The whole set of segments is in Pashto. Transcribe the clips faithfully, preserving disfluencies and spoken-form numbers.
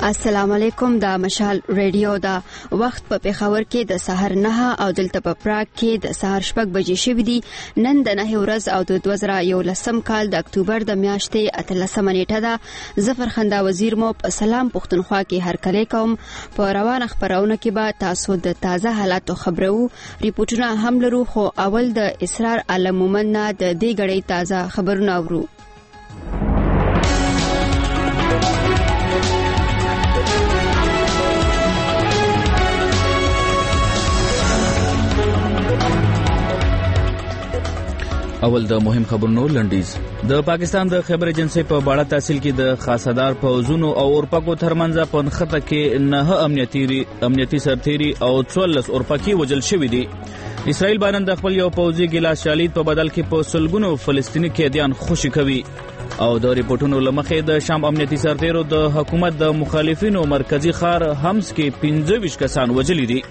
السلام علیکم. دا مشال ریډیو دا وخت په پیښور کې د سحر نه او دلته په پراګ کې د سحر شپږ بجې شوې دي. نن د نه ورځ او د دوه زره یولسم کال د اکتوبر د میاشتې اتلسمه نیټه ده. ظفر خندا وزیر مو په سلام پښتونخوا کې هرکلی کوم. په روانه خبرونه کې به تاسو د تازه حالاتو خبرو ریپورتونه هم لرو، خو اول د اسرار عالم مومن نه د دې غړي تازه خبرونه اورو. اول د مهم خبرونو لنډیز. د پاکستان د خبر ایجنسی په باړه تحصیل کې د خاصدار پوزونو او اورپکو ترمنځ په نخته کې نه امنیتي امنیتي سرتيري او څوارلس اورپکي وجل شوې دي. اسرائیل باندې د خپل یو پوځي ګلاس شالید په بدل کې په سلګونو فلسطیني قیدیان خوشي کوي. او د ریپورتونو لمخې د شام امنیتي سرتیرو د حکومت د مخالفینو مرکزی ښار حمص کې پنځه ویشت کسان وجلي دي.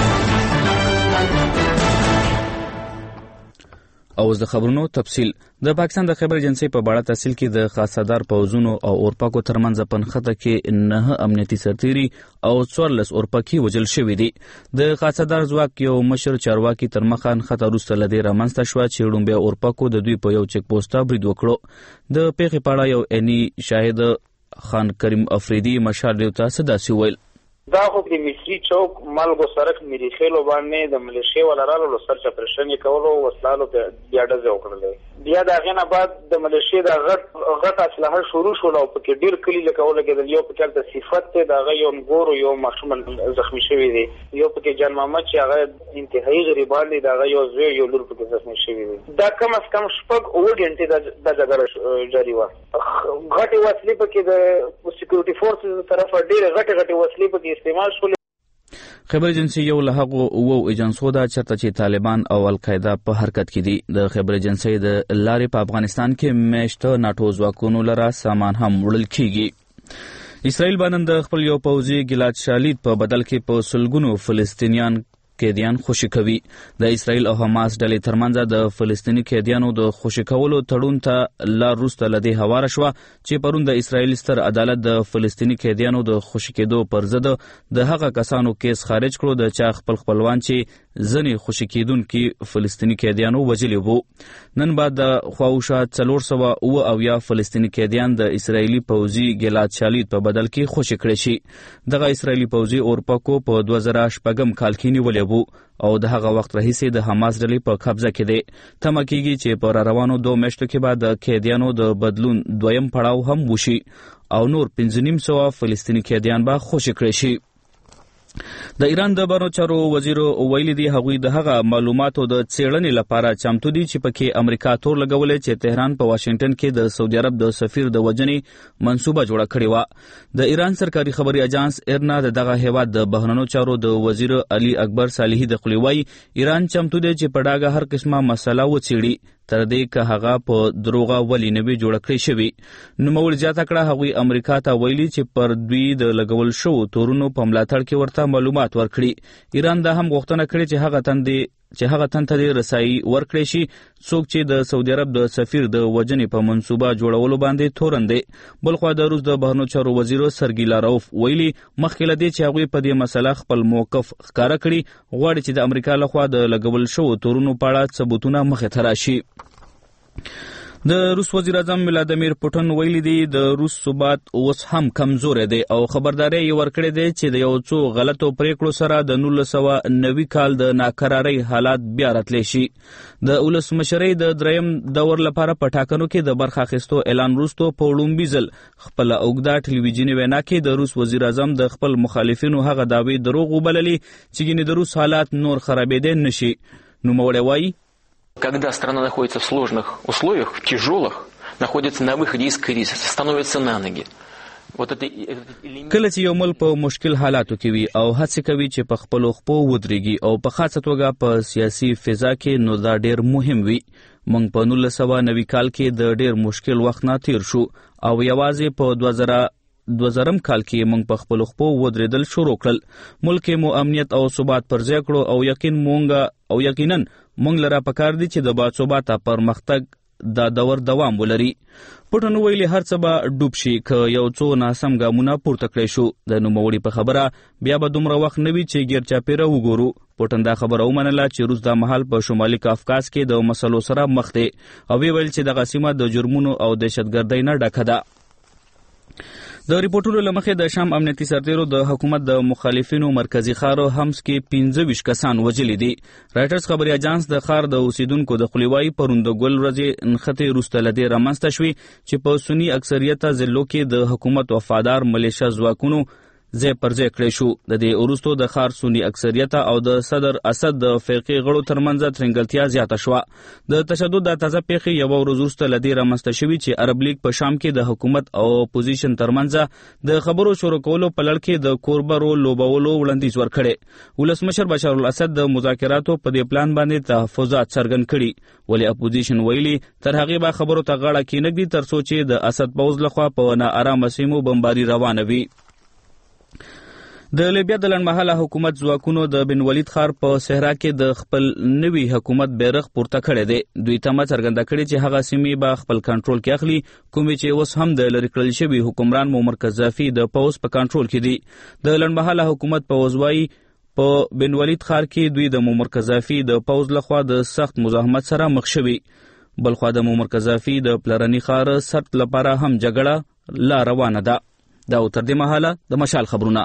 او د خبرونو تفصیل. د پاکستان د خبر ایجنسی په باړه تحصیل کې د خاصدار پوزونو او اورپکو ترمنځ په نخته کې نه امنیتي سرتيري او څوارلس اورپکي وجل شوې دي. د خاصدار ځواک یو مشر چارواکي تر مخان خطر وروسته لدې رامنځته شوه چې ډومبه اورپکو د دوی په یو چک پوسټه برید وکړو. د پیښې په اړه یو اني شاهد خان کریم افریدي مشال دیوتا صداسي ویل. دا خو د مصری چوک مالګو سرک مریخیلو باندې د ملیشیا ولرالو سرچ اپریشن کولو وسلالو بیا ډزه وکړل. بیا دا غنه بعد د ملیشیا د غټ غټ اسلحه شروع شول او په ډیر کلی لکول کېدل. یو په کله د صفات ته دا یو ګورو یو مخشوم زخمی شوی دی، یو په کې جان محمد چې هغه انتهایی غریبان دی، دا یو زوی یو لور په کې زخمی شوی دی. دا کم از کم شپږ او غنټې د جګړه جاری و. غټي وسلې په کې د سکیورټي فورسز طرفه ډیر غټ غټ وسلې په کې استعمال شول. خبر ایجنسی یو له هغو اوو ایجنسو ده چرته چې طالبان او القاعده په حرکت کې دي. د خبر ایجنسی د لارې په افغانستان کې میشته ناټو ځواکونو لره سامان هم وړل کیږي. اسرائیل باندې د خپل یو پوځي ګلاس شالید په بدل کې په سلګونو فلسطینیان قیدیان خوشي کوي. د اسرائیل او حماس ډلې ترمنځ د فلسطیني قیدیانو د خوشي کولو تړون ته لار وروسته له دې هواره شوه چې پرون د اسرائیل ستر عدالت د فلسطیني قیدیانو د خوشي کېدو پر ضد د هغه کسانو کیس خارج کړو د چا خپل خپلوان چې ځنې خوشي کېدونکي فلسطیني قیدیانو وجلي وو. نن بعد د خواوشا څلور سوه اوه اویا فلسطیني قیدیان د اسرائیلي پوځي ګلاس شالید په بدل کې خوشي کړي شي. دغه اسرائیلي پوځي اورپکو په دوه زره شپږم کال کې نیولې او د هغه وخت راهیسې د حماس ډلې په قبضه کې دی. تمه کېږي چې په روانو دوه میاشتو کې به د قیدیانو د بدلون دویم پړاو هم وشي او نور پنځه نیم سوه فلسطیني قیدیان به خوشي کړي شي. د ایران د بهرنیو چارو وزیر ویلي دی هغوی د هغه معلوماتو د څېړنې لپاره چمتو دي چې پکې امریکا تور لګولې چې تهران په واشنگټن کې د سعودي عرب د سفیر د وژنې منصوبه جوړه کړې وه. د ایران سرکاري خبري اجانس ایرنا د دغه هیواد د بهرنیو چارو د وزیر علي اکبر صالحي د خولې وایي ایران چمتو دی چې په ډاګه هر قسمه مسله وڅېړي تر دې که هغه په دروغه ولې نه وي جوړه کړې شوې. نوموړي زیاته کړه هغوی امریکا ته ویلي چې پر دوی د لګول شوو تورونو په ملاتړ کې ورته معلومات ورکړي. ایران دا هم غوښتنه کړې چې هغه تندې چې هغه تن ته رسایي ورکړي شي څوک چې د سعودي عرب د سفیر د وژنې په منصوبه جوړولو باندې تورن دی. بلخوا د روس د بهرنیو چارو وزیر سرګي لاروف ویلي مخکې له دې چې هغوی په دې مسله خپل موقف ښکاره کړي غواړي چې د امریکا لخوا د لګول شوو تورونو په اړه ثبوتونه مخې ته راشي. د روس وزیر اعظم ولادیمیر پوټین ویلي دی د روس ثبات اوس هم کمزوری دی او خبرداری یې ورکړې دی چې د یو څو غلطو پریکړو سره د نولس سوه نوي کال د ناکرارۍ حالات بیا راتلی شي. د ولسمشرۍ د دریم دور لپاره په ټاکنو کې د برخه اخیستو اعلان وروسته په لومړي ځل خپله اوږده ټلویزیوني وینا کې د روس وزیر اعظم د خپل مخالفینو هغه دعوې دروغ وبللې چې ګینې د روس حالات نور خرابېدی نشي. نوموړی وایي когда страна находится в сложных условиях, в тяжелых, находится на выходе из кризиса, становится на ноги. کله چې یو ملک په مشکل حالاتو کې وي او هڅه کوي چې په خپلو خپو ودرېږي او په خاصه توګه په سیاسي فضا کې، نو دا ډېر مهم وي. موږ په نولس سوه نوي کال کې د ډېر مشکل وخت نه تیر شو او یوازې په دوه زره دوه زرم کال کې موږ په خپلو خپو ودرېدل شروع کړل. ملک مو امنیت او ثبات پر ځای کړو او یقین مونږ او یقینا مونږ لره پکار دي چې د باثباته پرمختګ دا دور دوام ولري. پټن ویلي هر څه به ډوب شي که یو څو ناسم ګامونه پورته کړی شو. د نوموړي په خبره بیا به دومره وخت نه وي چې ګیر چاپیره وګورو. پټن دا خبره ومنله چې روس دا مهال په شمالي کافکاز کې د مسلو سره مخ دی او ویل چې دغه سیمه د جرمونو او دهشتګردۍ نه ډکه ده. د ریپورټونو له مخې د شام امنیتي سرتیرو د حکومت د مخالفینو مرکزی ښار همس کې پنځه ویشت کسان وژلي دي. رایټرز خبري اجانس د ښار د اوسیدونکو د خلیوایي پرون د ګل ورځې نښتې وروسته له دې رامنځته شوې چې په سني اکثریته ضلعو کې د حکومت وفادار ملیشه ځواکونو ځای پر ځای کړی شو. د دې وروستو د ښار سني اکثریته او د صدر اسد د فرقې غړو ترمنځ ترنګلتیا زیاته شوه. د تشدد د تازه پیښې یوه ورځ وروسته له دې رامنځته شوي چې عرب لیګ په شام کې د حکومت او اپوزیشن ترمنځ د خبرو شروع کولو په لړ کې د کوربرو لوبولو وړاندیز ورکړی. ولسمشر بشار الاسد د مذاکراتو په دې پلان باندې تحفظات څرګند کړي، ولې اپوزیشن ویلي تر هغې به خبرو ته غاړه کېنږدي تر څو چې د اسد پوځ لخوا په ناارامه سیمو بمباري روانه وي. د لیبیا د لنډمهاله حکومت ځواکونو د بن ولید ښار په صحرا کې د خپل نوي حکومت بیرغ پورته کړی دی. دوی تمه څرګنده کړې چې هغه سیمې به خپل کنټرول کې اخلي، کومې چې اوس هم د لرې کړل شوي حکمران معمر قذافي د پوځ په کنټرول کې دي. د لنډمهاله حکومت پوځ وایي په بن ولید ښار کې دوی د معمر قذافي د پوځ لخوا د سخت مزاحمت سره مخ شوي. بلخوا د معمر قذافي د پلرني ښار ثبت لپاره هم جګړه لا روانه ده. دا تر دې مهاله د مشال خبرونه.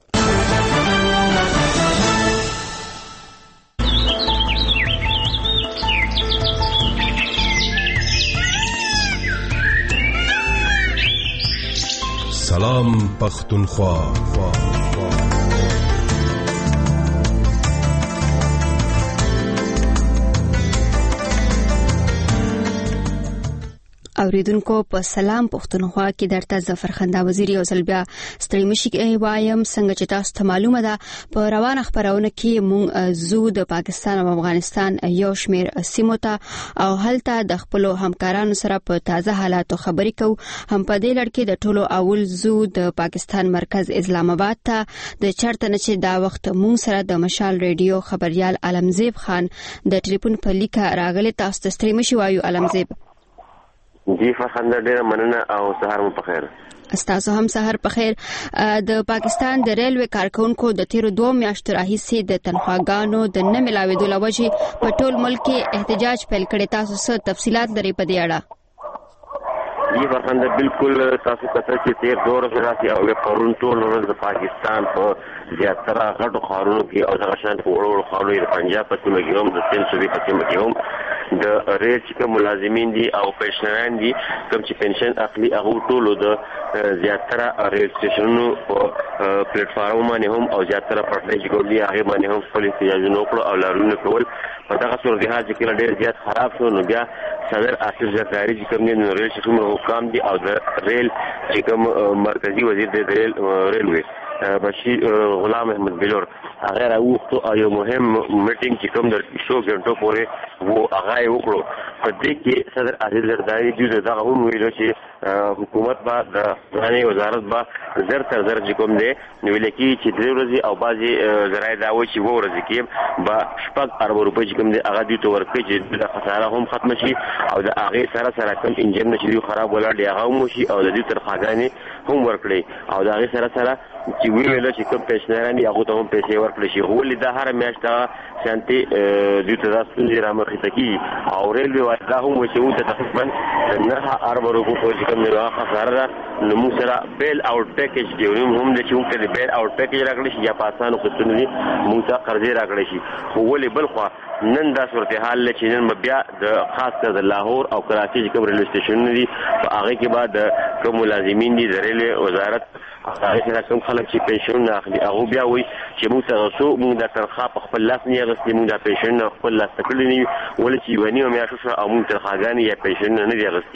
سلام پختونخوا. اوریدونکو په سلام پښتونخوا کې درته ظفر خندا وزیر یو ځل بیا ستړي مشي وایم. څنګه چې تاسو ته معلومه ده په روانه خبرونه کې مونږ زو د پاکستان او افغانستان یو شمیر سیمو ته او هلته د خپل همکارانو سره په تازه حالاتو خبرې کوو. هم په دې لړ کې د ټولو اول زو د پاکستان مرکز اسلام آباد ته د چرته نه چې دا وخت مونږ سره د مشال ریډیو خبريال علمزیب خان د ټلیفون په لیکه راغلی. تاسو ته ستړي مشي وایو علمزیب. جی فخنده ډیره مننه او سهار مو په خیر. استاسو هم سهار په خیر. د پاکستان د ریلوي کارکونکو د تیرو دوه میاشتو راهیسې د تنخواګانو د نه ملاوېدو له وجې په ټول ملک کې احتجاج پیل کړی. تاسو څه تفصيلات لرئ په دې اړه؟ جی فخنده بالکل تاسو کته چې تیر دوه ورځې راځي او پرون ټول ورځ د پاکستان په زیاتره غټو ښارونو کې او دغه شان په وړو وړو ښارونو د پنجاب په سیمه کې هم د سند صوبې په سیمه کې هم د ریل چې کوم ملازمین دي او پنشنران دي کوم چې پنشن اخلي هغه ټولو د زیاتره ریل سټیشنونو په پلیټ فارم باندې هم او زیاتره پټلۍ چې کوم دي هغه باندې هم خپل احتجاجونه وکړو او لارونه کول. په دغه صورتحال چې کله ډېر زیات خراب شو نو بیا صدر آصف زرداری چې کوم دي نو ریل چې کوم حکام دي او د ریل چې کوم مرکزی وزیر دی د ریل ریلوي بشیر غلام احمد بلور هغه راوخته او یو مهم میټینګ چې کوم د شو غنټو پورې وو هغه وکړو. په دې کې صدر آصف زرداری دوی دغه هم ویلو چې حکومت با د ځاني وزارت با زر تر زر چې کوم دی نو ویل کی چې د ورځې او بعضي ذرایع دا و چې و ورځې کې با شپږ ارب روپۍ چې کوم دی هغه دوی ته ورکړي چې د خساره هم ختم شي او د هغه سره سره کوم انجن چې خراب ولاړ دی هغه هم شي او د دې ترخواګانې هم ورکړي او د هغه سره سره چې ویل چې کوم پېشنهاد دي هغه ته هم پیسې ورکړي شي. ولې دا هر میاشت شانتي دوی ته تاسو یې رامخې تکي او ریلوي واحده هم چې وته تقریبا نه ارب روپۍ چې کوم دی خساره نو موږ سره بیل اوټ پیکیج دی هم د چې موږ ته بیل اوټ پیکیج راکړي شي یا پاسانو خصوصي دي موږ ته قرضې راکړي شي. ولې بل خو نن دا صورتحال چې نن بیا د خاص کر د لاهور او کراچي چې کوم ریل سټیشن دي په هغه کې بعد کوم ملازمین دي د ریل وزارت هغه سره کوم خلک چې پنشن نه اخلي هغه بیا وایي چې موږ ته څو موږ د تنخواه په خپل لاس نه اخلي موږ د پنشن خپل لاس تکړه نه ولې چې ونی او میاشو او موږ تنخواګانې یا پنشن نه دی اخلي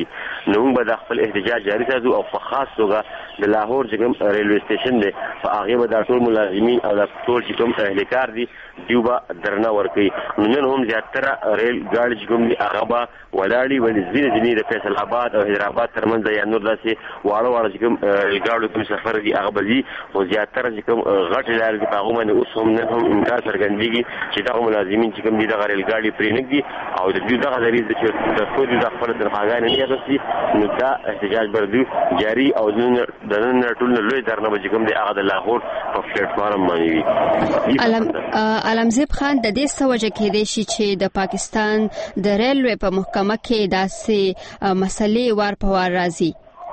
نو موږ به د خپل احتجاج جاری ساتو او په خاص توګه د لاهور چې کوم ریلوي سټیشن دی په هغه به د ټول ملازمین او د ټول چې کوم اهلکار دي دیو به درنه ورکوي. نو نن هم زیاتره ریل ګاډي چې کوم دي هغه به ولاړې ولې ځینې ځینې د فیصل آباد او حیدرآباد ترمنځ یا نور داسې واړه واړه چې کوم ریل ګاډو کوم سفر دي هغه به ځي، خو زیاتره چې کوم غټې لارې دي په هغو باندې اوس هم نن هم امکان څرګندېږي چې دغه ملازمین چې کوم دي دغه ریل ګاډي پرې نه ږدي او د دوی دغه دریځ دی چې تر څو دوی د خپله تنخواګانې نه اخیستي نو دا احتجاج به دوی جاري او د نن ټول نه لوی درنه به چې کوم دی هغه د لاهور په پلیټفارم باندې وي. علمزیب خان د دې څه وجه کېدای شي چې د پاکستان د ریلوې په محکمه کې داسې مسلې وار په وار راځي؟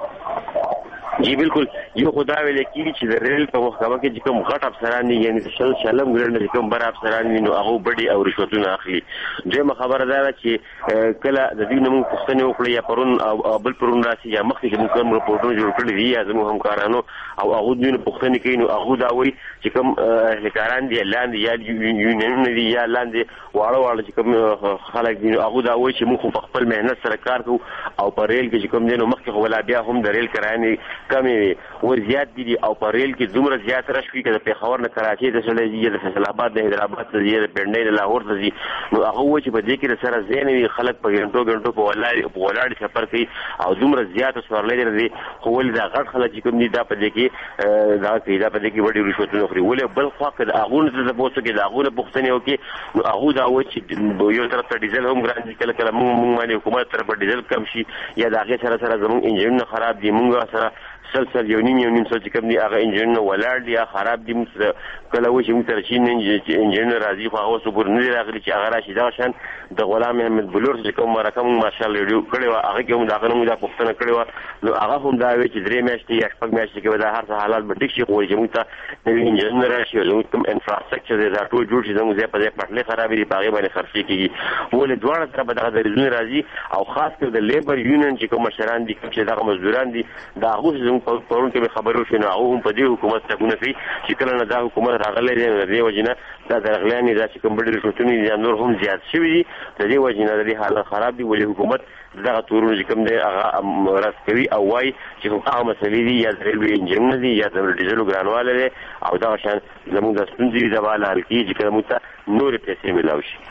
جی بالکل، یو خدا ویل کېږي چې د ریل په محکمه کې چې کوم غټ افسران دي یعنې د شل شلم ګریډ نه کوم بر افسران دي نو هغه بډي او رشوتونه اخلي. دویمه خبره دا ده چې کله د دې نوم پوښتنه وکړي یا پرون او بل پرون راشي یا مخکې چې موږ کوم رپورټونه جوړ کړی دي یا زموږ همکارانو او هغه دوی پوښتنه کوي نو هغه دا وایي چې کوم اهلکاران دي لاندې یا یونینونه دي یا لاندې واړه واړه چې کوم خلک دي هغه دا وایي چې موږ په خپل مهنت سره کار کوو او په ریل کې چې کوم دي نو مخکې خو ولا بیا هم د ریل کرایې کمې ور زیات دي او په ریل کې دومره زیات رش وي چې د پیښور نه کراچۍ ته چلی د فیصل آباد د حیدرآباد ته ځي د پنډۍ د لاهور ته ځي نو هغه وایي چې په دې کې سره ځای نه وي، خلک په ګنټو ګنټو په ولاړې سفر کوي او دومره زیاته سوارلۍ لري خو ولې دا غټ خلک چې کوم دي دا په دې کې دا کوي دا په دې کې وړي رشوتونه خوري. ولې بل خوا که د هغو نه ته تپوس وکړي د هغو نه پوښتنې وکړي نو هغو دا وایي چې یو طرف ته ډیزل هم ګران دي، کله کله موږ باندې حکومت طرفه ډیزل کم شي یا د هغې سره سره زموږ انجنونه خراب دي، موږ سره سل سل یو نیم یو نیم سل چې کوم دي هغه انجنونه ولاړ دي یا خراب دي. کله وایي چې موږ سره چین انجنونه راځي خو هغه اوس پورې نه دي راغلي چې هغه راشي. دغه شان د غلام احمد بلور چې کوم مرکه موږ ماشاءالله ویډیو کړې وه هغه کې هم د هغه نه موږ دا پوښتنه کړې وه نو هغه هم دا وایي چې درې میاشتې یا شپږ میاشتې کې به دا هر څه حالات به ټیک شي، خو وایي چې موږ ته نوي انجنونه راشي او زموږ کوم انفراسټرکچر دی دا ټول جوړ شي، زموږ ځای په ځای پټلۍ خرابې دي په هغې باندې خرڅې کېږي. ولې دواړه طرفه به دغه دریځونه راځي او خاص کر د لیبر یونین چې کوم مشران دي کوم چې دغه مزدوران دي د هغو زموږ پرون کې خبرو شي نو هغه هم په دې حکومت څنګه کوي چې کله نه دا حکومت راغلی دی د دې وجې نه دا درغلیانې دا چې کوم بډې رشوتونه دي نور هم زیات شوي دي د دې وجې نه د دې حالت خراب دي. ولې حکومت دغه تورونه چې کوم دی هغه رد کوي او وایي چې هغه مسلې دي یا د ریلوې انجنونه دي یا د ډیزلو ګرانوالی دی او دغه شان زموږ د ستونزې د به حل کېږي چې کله موږ ته نورې پیسې میلاو شي.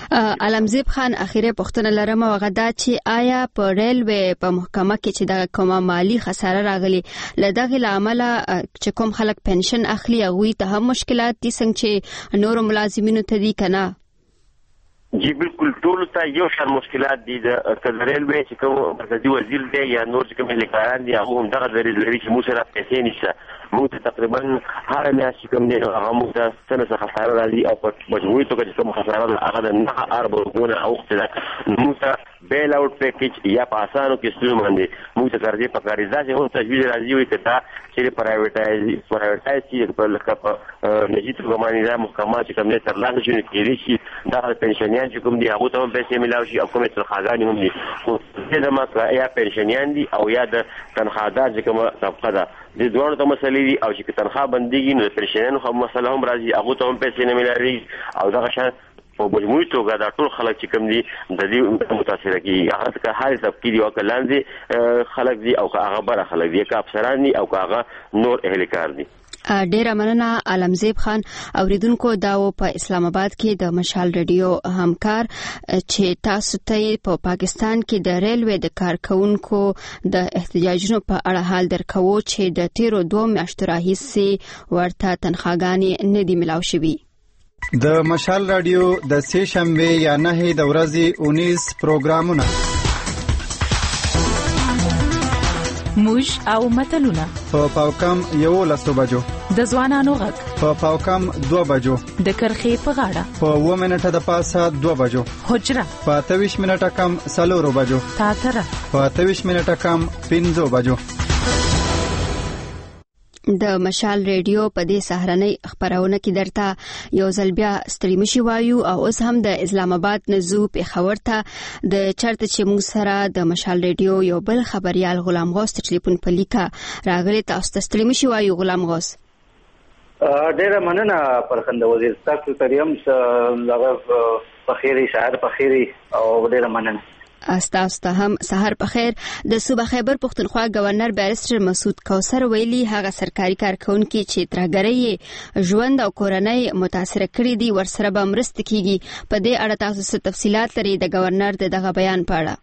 علمزیب خان اخیری پوښتنه لرم هغه دا چې آیا په ریلوې په محکمه کې چې دغه کومه مالی خساره راغلي له دغې له امله چې کوم خلک پنشن اخلي هغوی ته هم مشکلات دي څنګه چې نورو ملازمینو ته دي که نه؟ جی بالکل ټولو ته یو شان مشکلات دي. د ریلوې چې کوم مرکزي وزیر دی یا نور چې کوم اهلکاران دي هغه هم دغه دریځ لري چې موږ سره پیسې نشته، موږ ته تقریبا هره میاشت چې کوم دی هغه موږ ته څه نه څه خساره راځي او په مجموعي توګه چې کوم خساره ده هغه د نهه اربه روپونه اوښتې ده. موږ ته بیل اوټ پیکیج یا په اسانو قسطونو باندې موږ ته قرضې پکار دي. داسې هم تجویز راځي وي که دا چې پرایویټایز پرایویټایز شي لکه په نجي توګه باندې دا محکمه چې کوم دی ترلاسه شي نو کېدای شي دغه پنشنیان چې کوم دي هغو ته هم پیسې میلاو شي او کومې تنخواګانې هم دي. خو دې زما یا پنشنیان دي او یا د تنخوادار چې کومه طبقه ده دې دواړو ته مسلې دي او چې که تنخوا بندېږي نو د پنشنیانو هم مسله هم راځي هغو ته هم پیسې نه میلاوېږي او دغه شان په مجموعي توګه دا ټول خلک چې کوم دي د دې متاثره کېږي. هغه که هرې طبقې دي او که لاندې خلک دي او که هغه بره خلک دي که افسران دي او که هغه نور اهلکار دي. ډیره مننه علمزیب خان. اوریدونکو دا و په اسلام آباد کې د مشال رادیو همکار چې تاسو ته په پاکستان کې د ریلوې د کارکونکو د احتجاجونو په اړه حال درکوو چې د تیرو دوه میاشتو راهیسې ورته تنخواګانې نه دي ملاو شوي. د مشال رادیو د سه شنبه یا نه د ورځې اونیس پروګرامونه موج او متلونه په پاوکم یو لسو بجو، د ځوانانو غږ په پاوکم دو بجو، د کرخې په غاړه په و منټه د پاسه دو بجو، حجره په ترویش منټه کم سلورو بجو، تاتره په ترویش منټه کم پنځو بجو. د مشال ریډیو په دې سهارنۍ خبرونه کې درته یو ځل بیا ستړي مشي وایو او اوس هم د اسلام آباد نزو پیښور ته د چرته چې موږ سره د مشال ریډیو یو بل خبريال غلام غوث ټلیفون په لیکه راغلی. تاسو ته ستړي مشي وایو غلام غوث. ډیره مننه پرخنده وزیر تاسو ته هم دغه په خیري شهر په خیري او ډیره مننه. استاسو ته هم سحر په خیر. د صوبه خیبر پښتونخوا گورنر بیرسټر مسعود کوثر ویلي هغه سرکاري کارکونکي چې ترهګرۍ ژوند او کورنۍ متاثر کړي دي ورسره به مرسته کیږي. په دې اړه تاسو څه تفصيلات لري د گورنر دغه بیان په اړه؟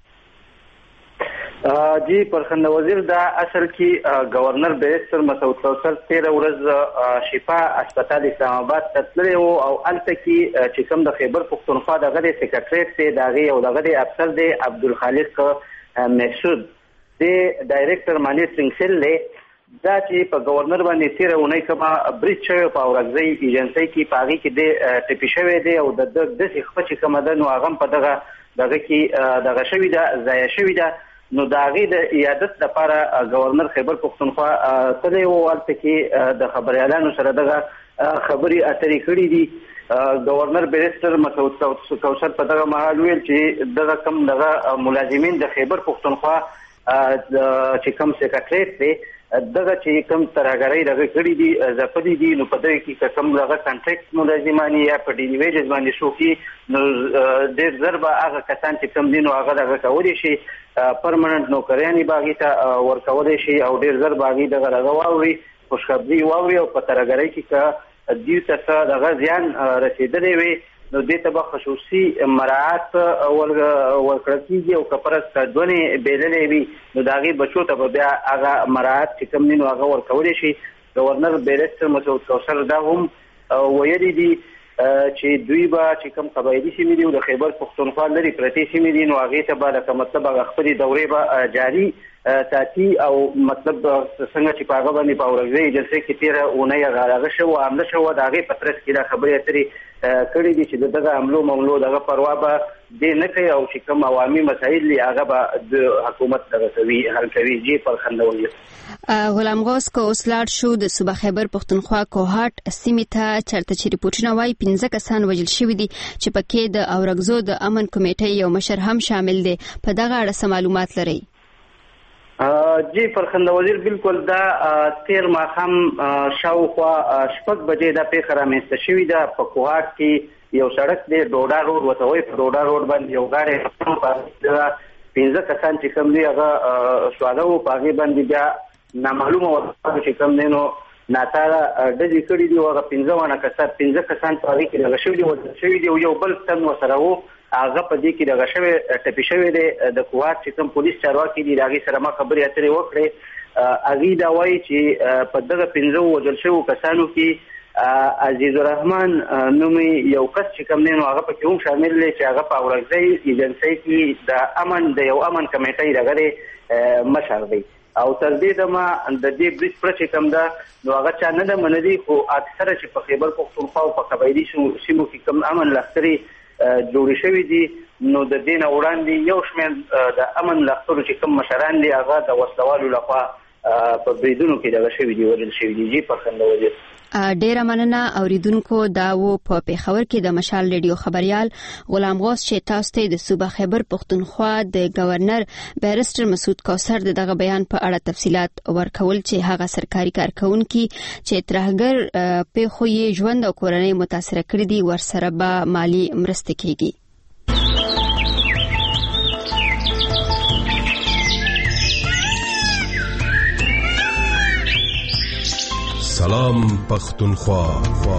جی پرخنده وزیر دا اصل کې گورنر بیرسټر مسعود کوثر تیر ورځ شفا هسپتال اسلام آباد ته تللی و او هلته کې چې کوم د خیبر پښتونخوا دغه د سکرټریټ دی د هغې او دغه د افسر دی عبدالخالق محسود دی ډایرکټر مانیټرینګ سیل دی. دا چې په گورنر باندې تیره اونۍ کومه برید شوی په اورکزۍ ایجنسۍ کې په هغې کې دی ټپي شوی دی او د ده داسې خپه چې کومه ده نو هغه هم په دغه دغه کې دغه شوي ده ضایع شوي ده. نو د هغې د عیادت لپاره گورنر خیبر پښتونخوا تللی و. هلته کې د خبریالانو سره دغه خبرې اترې کړي دي. گورنر بیرسټر مسعود کوثر په دغه مهال ویل چې دغه کم دغه ملازمین د خیبر پښتونخوا چې کوم سکرټریټ دی دغه چې کوم ترهګرۍ دغه کړي دي ځپلي دي نو په دغه کې کوم دغه کانټریکټ ملازمان یا په ډیلی ویجز باندې شو کې نو ډېر زر به هغه کسان چې کوم دي نو هغه دغه کولی شي پرمننټ نوکریانې به هغې ته ورکولی شي او ډېر زر به هغې دغه دغه واوري خوشخبري واوري او په ترهګرۍ کې که دوی ته څه دغه زیان رسېدلی وي نو دې ته به خصوصي مراعات ورکړل کېږي او که پرس کډونې بېللې وي نو د هغې بچو ته به بیا هغه مراعات چې کوم دي نو هغه ورکولی شي. گورنر بیرسټر مسعود کوثر دا هم ویلي دي چې دوی به چې کوم قبایلي سیمې دي او د خیبر پښتونخوا لرې پرتې سیمې دي نو هغې ته به لکه مطلب هغه خپلې دورې به جاري ساتي او مطلب څنګه چې په هغه باندې په اورکزۍ ایجنسۍ کې تېره اونۍ هغه هغه شوه حمله شوه د هغې په ترڅ کې دا خبرې اترې کړي دي چې د دغه حملو مملو دغه پروا به دې نه کوي او چې کوم عوامي مسایل دي هغه به د حکومت دغه کوي حل کوي. جی پرخنده وزیر غلام غوث که اوس لاړ شو د صوبه خیبر پښتونخوا کوهاټ سیمې ته چېرته چې ریپورټونه وایي پنځه کسان وژل شوي دي چې پکې د اورکزو د امن کمیټۍ یو مشر هم شامل دی. په دغه اړه څه معلومات لرئ؟ جی پرخنده وزیر بالکل دا تیر ماښام شاوخوا شپږ بجې دا پیښه رامنځته شوې ده. په کوهاټ کې یو سړک دی ډوډا روډ ورته وایي په ډوډا روډ باندې یو ګاډی پنځه کسان چې کوم دی هغه سواده وو په هغې باندې بیا نامعلومه وسلو چې کوم دی نو ناڅاره ډزې کړي دي او هغه پنځه وانه کسان پنځه کسان په هغې کې دغه شوي دي وژل شوي دي او یو بل تن ورسره وو هغه په دې کې دغه شوی ټپي شوی دی. د کوهاټ چې کوم پولیس چارواکي دي د هغې سره ما خبرې اترې وکړې. هغې دا وایي چې په دغه پنځه وژل شوو کسانو کې عزیز الرحمن نومې یو کس چې کوم دی نو هغه پکې هم شامل دی چې هغه په اورکزۍ ایجنسۍ کې د امن د یو امن کمیټۍ دغه دی مشر دی او تر دې دمه د دې برید پړه چې کوم ده نو هغه چا نه ده منلي خو اکثره چې په خیبر پښتونخوا او په قبایلي سیمو کې کوم امن لښکرې جوړې شوي دي نو د دې نه وړاندې یو شمېر د امن لښکرو چې کوم مشران دي هغه د وسلوالو لخوا په بریدونو کې دغه شوي دي وژل شوي دي. جی پرخنده وزیر ډیره مننه اوریدونکو. دا و په پیښور کې د مشال ریډیو خبريال غلام غوث چې تاسو ته د صوبه خیبر پښتونخوا د گورنر بیرسټر مسعود کوثر دغه بیان په اړه تفصيلات ورکول چې هغه سرکاري کارکونکي چې ترهګر پیښو یې ژوند او کورنۍ متاثر کړي دي ورسره به مالی مرسته کیږي. سلام پختونخوا.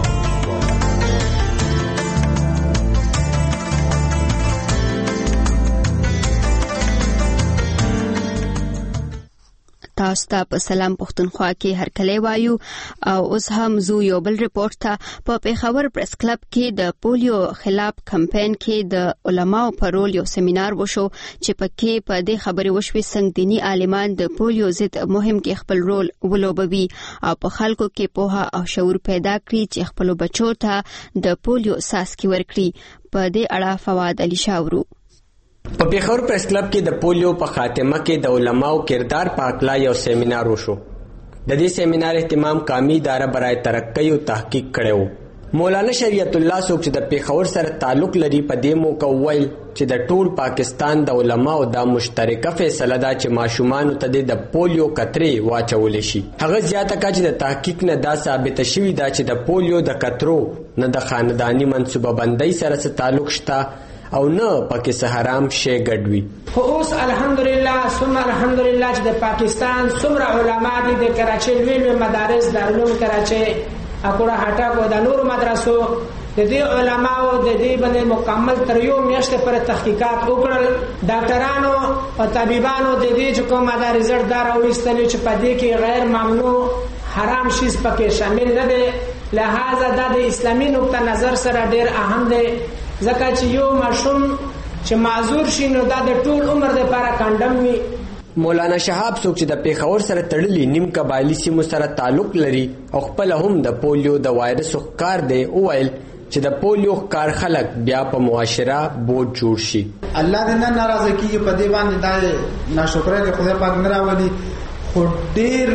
تاسو ته په سلام پښتونخوا کې هر کله وایو او اوس هم زو یو بل ریپورت ته په پیښور پریس کلب کې د پولیو خلاف کمپاین کې د علماو په رول یو سیمینار وشو چې پکې په دې خبرې وشوي څنګه دینی عالمان د پولیو ضد مهم کې خپل رول ولوبوي او په خلکو کې پوهه او شعور پیدا کړي چې خپل بچو ته د پولیو ساسکي ورکړي. په دې اړه فواد علي شاورو په پیښور پریس کلب کې د پولیو په خاتمه کې د علماو کردار په اړه یو سیمینار وشو. د دې سیمینار اهتمام قومي اداره برای ترقی او تحقیق کړو. مولانا شریعت الله صاحب چې د پیښور سره تعلق لري په دې موقع ویل چې د ټول پاکستان د علماو د مشترکه فیصله ده چې ماشومان ته د پولیو قطرې واچول شي. هغه زیاته کړه چې د تحقیق نه دا ثابت شوی ده چې د پولیو د قطرو نه د خاندانی منصوبه بندۍ سره څه تعلق شته او نه پکې څه حرام شی ګډ وي. خو اوس الحمدلله ثم الحمدلله چې د پاکستان څومره علما دي د کراچۍ لوی لوی مدارس دارالعلوم کراچۍ اکوړه هټا کو د نور مدرسو د دې علماو د دې باندې مکمل تر یو میاشتې پر تحقیقات وکړل. ډاکټرانو او طبيبانو د دې چې کوم مدارس دار او استل چې په دې کې غیر ممنوع حرام شیز پکې شامل نه دي. لہذا د اسلامي نقطه نظر سره ډیر اهم دی ځکه چې یو مشوم چې معذور شي نو دا د ټول عمر لپاره کاندم وي. مولانا شهاب څوک چې د پیښور سره تړلي نیم قبایلی سیمو سره تعلق لري او خپل هم د پولیو د وایرس ښکار دی وویل چې د پولیو ښکار خلک بیا په معاشره بوج جوړ شي. الله دې نه ناراضه کیږي په دې باندې دا ناشکرۍ د خدای پاک نه راولي. خو ډیر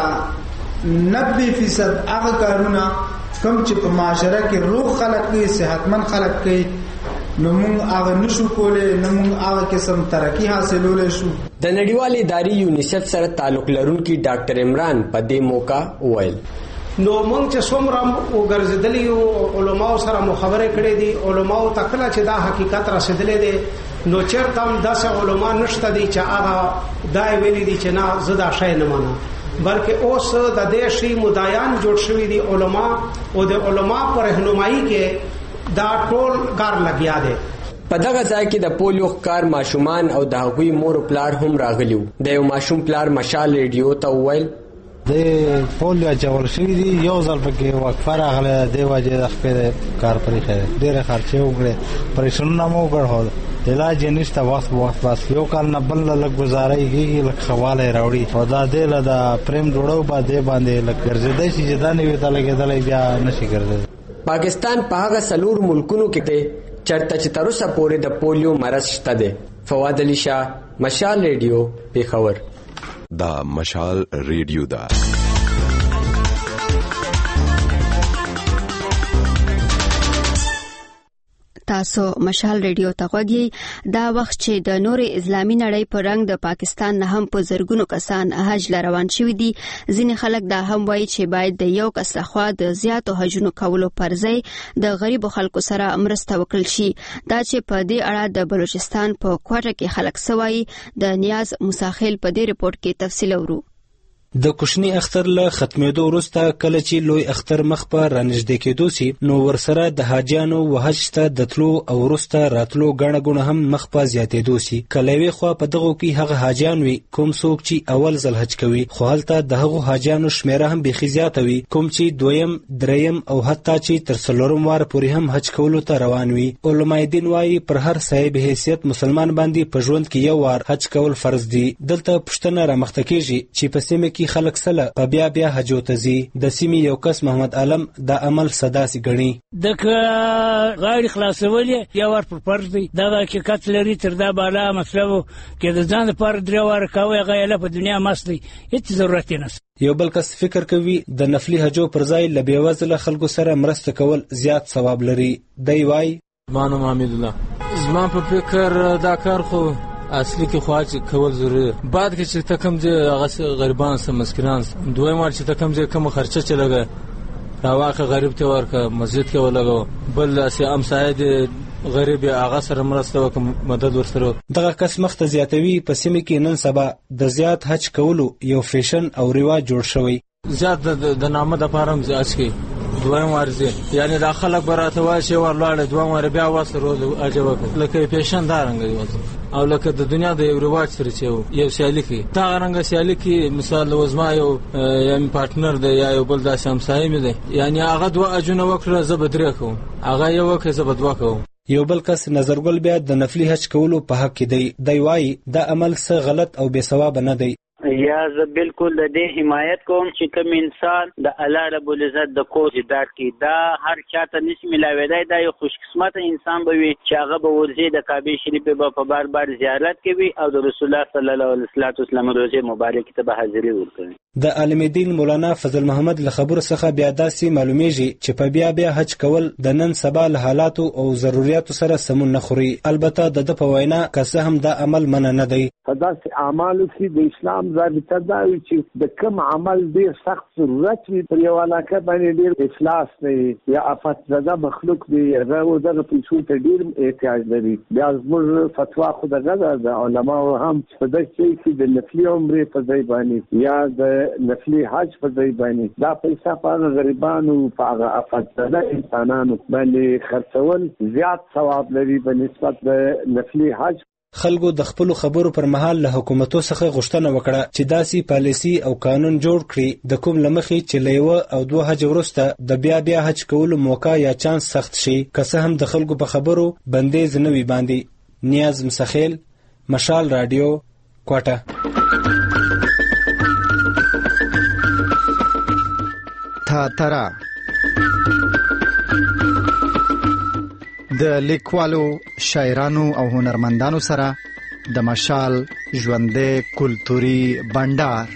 لکه نبے فیصد هغه کارونه کوم چې په معاشره کې روغ خلک کوي صحتمند خلک کوي نو موږ هغه نشو کولای نو موږ هغه قسم ترقی حاصلولای شو. د نړیوالې ادارې یونیسف سره تعلق لرونکي ډاکټر عمران په دې موقع وویل نو موږ چې څومره وګرځېدلي یو علماو سره مو خبرې کړې دي علماو ته کله چې دا حقیقت رسېدلی دی نو چېرته هم داسې علما نشته دي چې هغه دا یې ویلي دي چې نه زه دا شی نه منم بلکې اوس د دې شي مدایان جوړ شوي دي علما او د علما په رهنمایي کې دا ټول کار لګیا دی. په دغه ځای کې د پولیو ښکار ماشومان او د هغوی مور او پلار هم راغلي وو. د یو ماشوم پلار مشال ریډیو ته وویل د پولیو اچول شوي دي یو ځل پکې وقفه راغلی دې وجې د خپې کار پرېښی ډېرې خرچې وکړې پریشانونه مو وګړهول علاج یې نشته وخت په وخت بس یو کال نه بل لږ ګزاره یې کېږي لږ ښه والی راوړي او دا دې له د پریم ډوړو به دې باندې لږ ګرځېدی شي چې دا نه وي ته لګېدلی بیا نشي ګرځېدی. پاکستان په هغه څلور ملکونو کې دی چېرته چې تر اوسه پورې د پولیو مرض شته دی. فواد علي شاه مشال ریډیو پیښور. دا مشال ریډیو ده. تاسو مشال ریډیو ته غوږی دا وخت چې د نور اسلامي نړۍ په رنګ د پاکستان نه هم په زرګونو کسان حج لروان شوي دي. ځینې خلک دا هم وایي چې باید د یو کس لخوا د زیاتو حجونو کولو پر ځای د غریبو خلکو سره مرسته وکړل شي. دا چې په دې اړه د بلوچستان په کوټه کې خلک سوایي د نیاز مساخیل په دې رپورت کې تفصیل اورو. د کوشنی اختر له ختمېدو وروسته کله چې لوی اختر مخ په رانږدې کېدو سي نو ورسره د حاجیانو وحج ته د تلو او وروسته راتلو ګڼه ګوڼه هم مخ په زیاتېدو سي. کله یوې خوا په دغو کې هغه حاجیان وي کوم څوک چې اول ځل حج کوي خو هلته د هغو حاجیانو شمیره هم بیخي زیاته وي کوم چې دویم دریم او حتی چې تر څلورم واره پورې هم حج کولو ته روان وي. علماء دین وایي پر هر صاحب حیثیت مسلمان باندې په ژوند کې یو وار حج کول فرض دي. دلته پوښتنه رامخته کېږي چې په سیمه کې خلک سره په بیا بیا حج ته ځي. د سیمې یو کس محمد عالم دا عمل صداسي ګڼي. د غیر خلاصول یو ور پر فرض دی دا حقیقت لري تر دا بالا مسلو کې د ځان لپاره درې واره کوي غیله په دنیا مستی هیڅ ضرورت نه. یو بل کس فکر کوي د نفلي حجو پر ځای له بېوزله خلکو سره مرسته کول زیات ثواب لري. دی وایي زما نوم حمید الله زما په فکر دا کار خو اصلي کې خواج کول ضروري بعد کې چې تکم دې هغه غریبان سم مسکینان دوی مار چې تکم دې کوم خرچه چلګه راواخه غریب ته ورکه مسجد کې ولګو بل سي ام ساید غریب هغه سره مرسته وکم مدد ورسره. دغه کس مخته زیاتوي په سیمه کې نن سبا د زیات حج کولو یو فیشن او رواج جوړ شوی. زیات د نامه د پارم ځاش کې دویم ورزه یعنی د خلک براته واشه ورلاړ دویم ور بیا واسره اجازه لکه پیشن دارنګ دی او لکه د دنیا د یو رواج سره چې یو سیالي کې تا رنګ سیالي کې مثال وزما یو یم پارټنر دی یا یو بل د شمسای مې دی یعنی هغه دوه اجونه وکړه زبدره کوم هغه یو وکړه زبدوا کوم. یو بل کس نظرګل بیا د نفلي حج کولو په حق کې دی. دی وایي دا عمل څه غلط او بے ثواب نه دی. یا زه بالکل د دې حمایت کوم چې کوم انسان د الله رب العزت د کور زیات کی دا هر چاته نس ملاوي دا یو خوش قسمت انسان به وي چې هغه به ورځي د کعبه شریف په بار بار زیارت کوي او د رسول الله صلی الله علیه وسلم روزه مبارک ته به حاضری ورکوي. د عالم دین مولانا فضل محمد له خبرو څخه بیا داسې معلومیږي چې په بیا بیا حج کول د نن سبا له حالاتو او ضرورتو سره سمون نه خوري. البته د د په وینا که څه هم دا عمل منع نه دی. فداسې اعمالو کې د اسلام ضابطه دا وي چې د کوم عمل ډیر سخت ضرورت وي پر یو علاقه باندې ډیر افلاس دی یا افت زده مخلوق دی راو دغه پیسو ته ډیر احتیاج لري. بیا زموږ فتوا خو دغه د علماو هم په دغه کې د نفلي عمرې په ځای باندې یا د نفلي حج په ځای باندې دا پیسې په غریبانو په هغه افت زده انسانانو باندې خرڅول زیات ثواب لري په نسبت د نفلي حج. خلکو د خپل خبرو پر مهال له حکومتو څخه غوښتنه وکړه چې داسې پالیسي او قانون جوړ کړي د کوم لمخې چې لیوه او دوه حج وروسته د بیا بیا حج کولو موقع یا چانس سخت شي که څه هم د خلکو په خبرو بندیز نه وي باندې. نیاز مسخیل، مشال رادیو، کوټه. تا ترا د لیکوالو، شاعرانو او هنرمندانو سره د مشال ژوندې کلتوري بندر.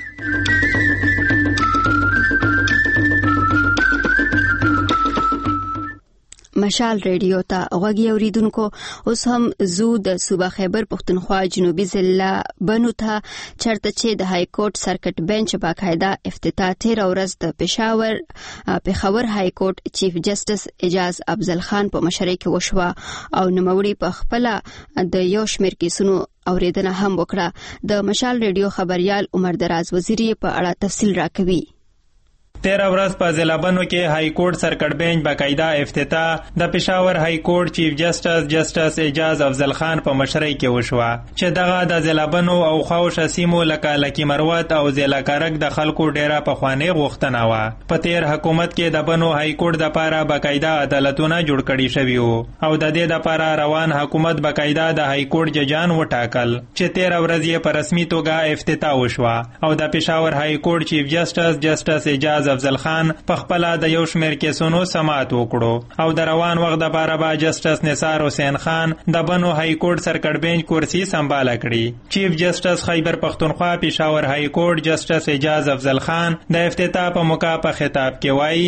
مشال ریډیو ته غوږی اوریدونکو، اوس هم زو د صوبه خیبر پختونخوا جنوبي ضلع بنو ته چرته چې د های کورټ سرکټ بنچ باقاعده افتتاح تیر ورځ د پېښور پېښور های کورټ چیف جسټس اجاز افضل خان په مشرۍ کې وشوه او نوموړي په خپل د یو شمېر کیسونو اوریدنه هم وکړه. د مشال ریډیو خبريال عمر دراز وزیری په اړه تفصیل راکوي. تیرہ ورځ په ضلع بنو کې های کورټ سرکټ بنچ باقاعده افتتاح د پېښور های کورټ چیف جسټس جسټس اجاز افضل خان په مشرۍ کې وشوه چې دغه د ضلع بنو او خاوشه سیمو لکه لکی مروت او ضلع کرک د خلکو ډیره پخوانۍ غوښتنه وه. په تیر حکومت کې د بنو های کورټ د پاره باقاعده عدالتونه جوړ کړي شوي وو او د دې د پاره روان حکومت باقاعده د های کورټ ججان وټاکل چې تیرہ ورځ یې په رسمي توګه افتتاح وشوه او د پېښور های کورټ چیف جسټس جسټس اجاز افضل خان په خپل د یو شمېر کیسونو سماعت وکړو او د روان وخت د پاره به جسټس نثار حسین خان د بنو های کورټ سرکټ بنچ کرسي سمباله کړي. چیف جسټس خیبر پختونخوا پېښور های کورټ جسټس اجاز افضل خان د افتتاح په موقع په خطاب کې وایي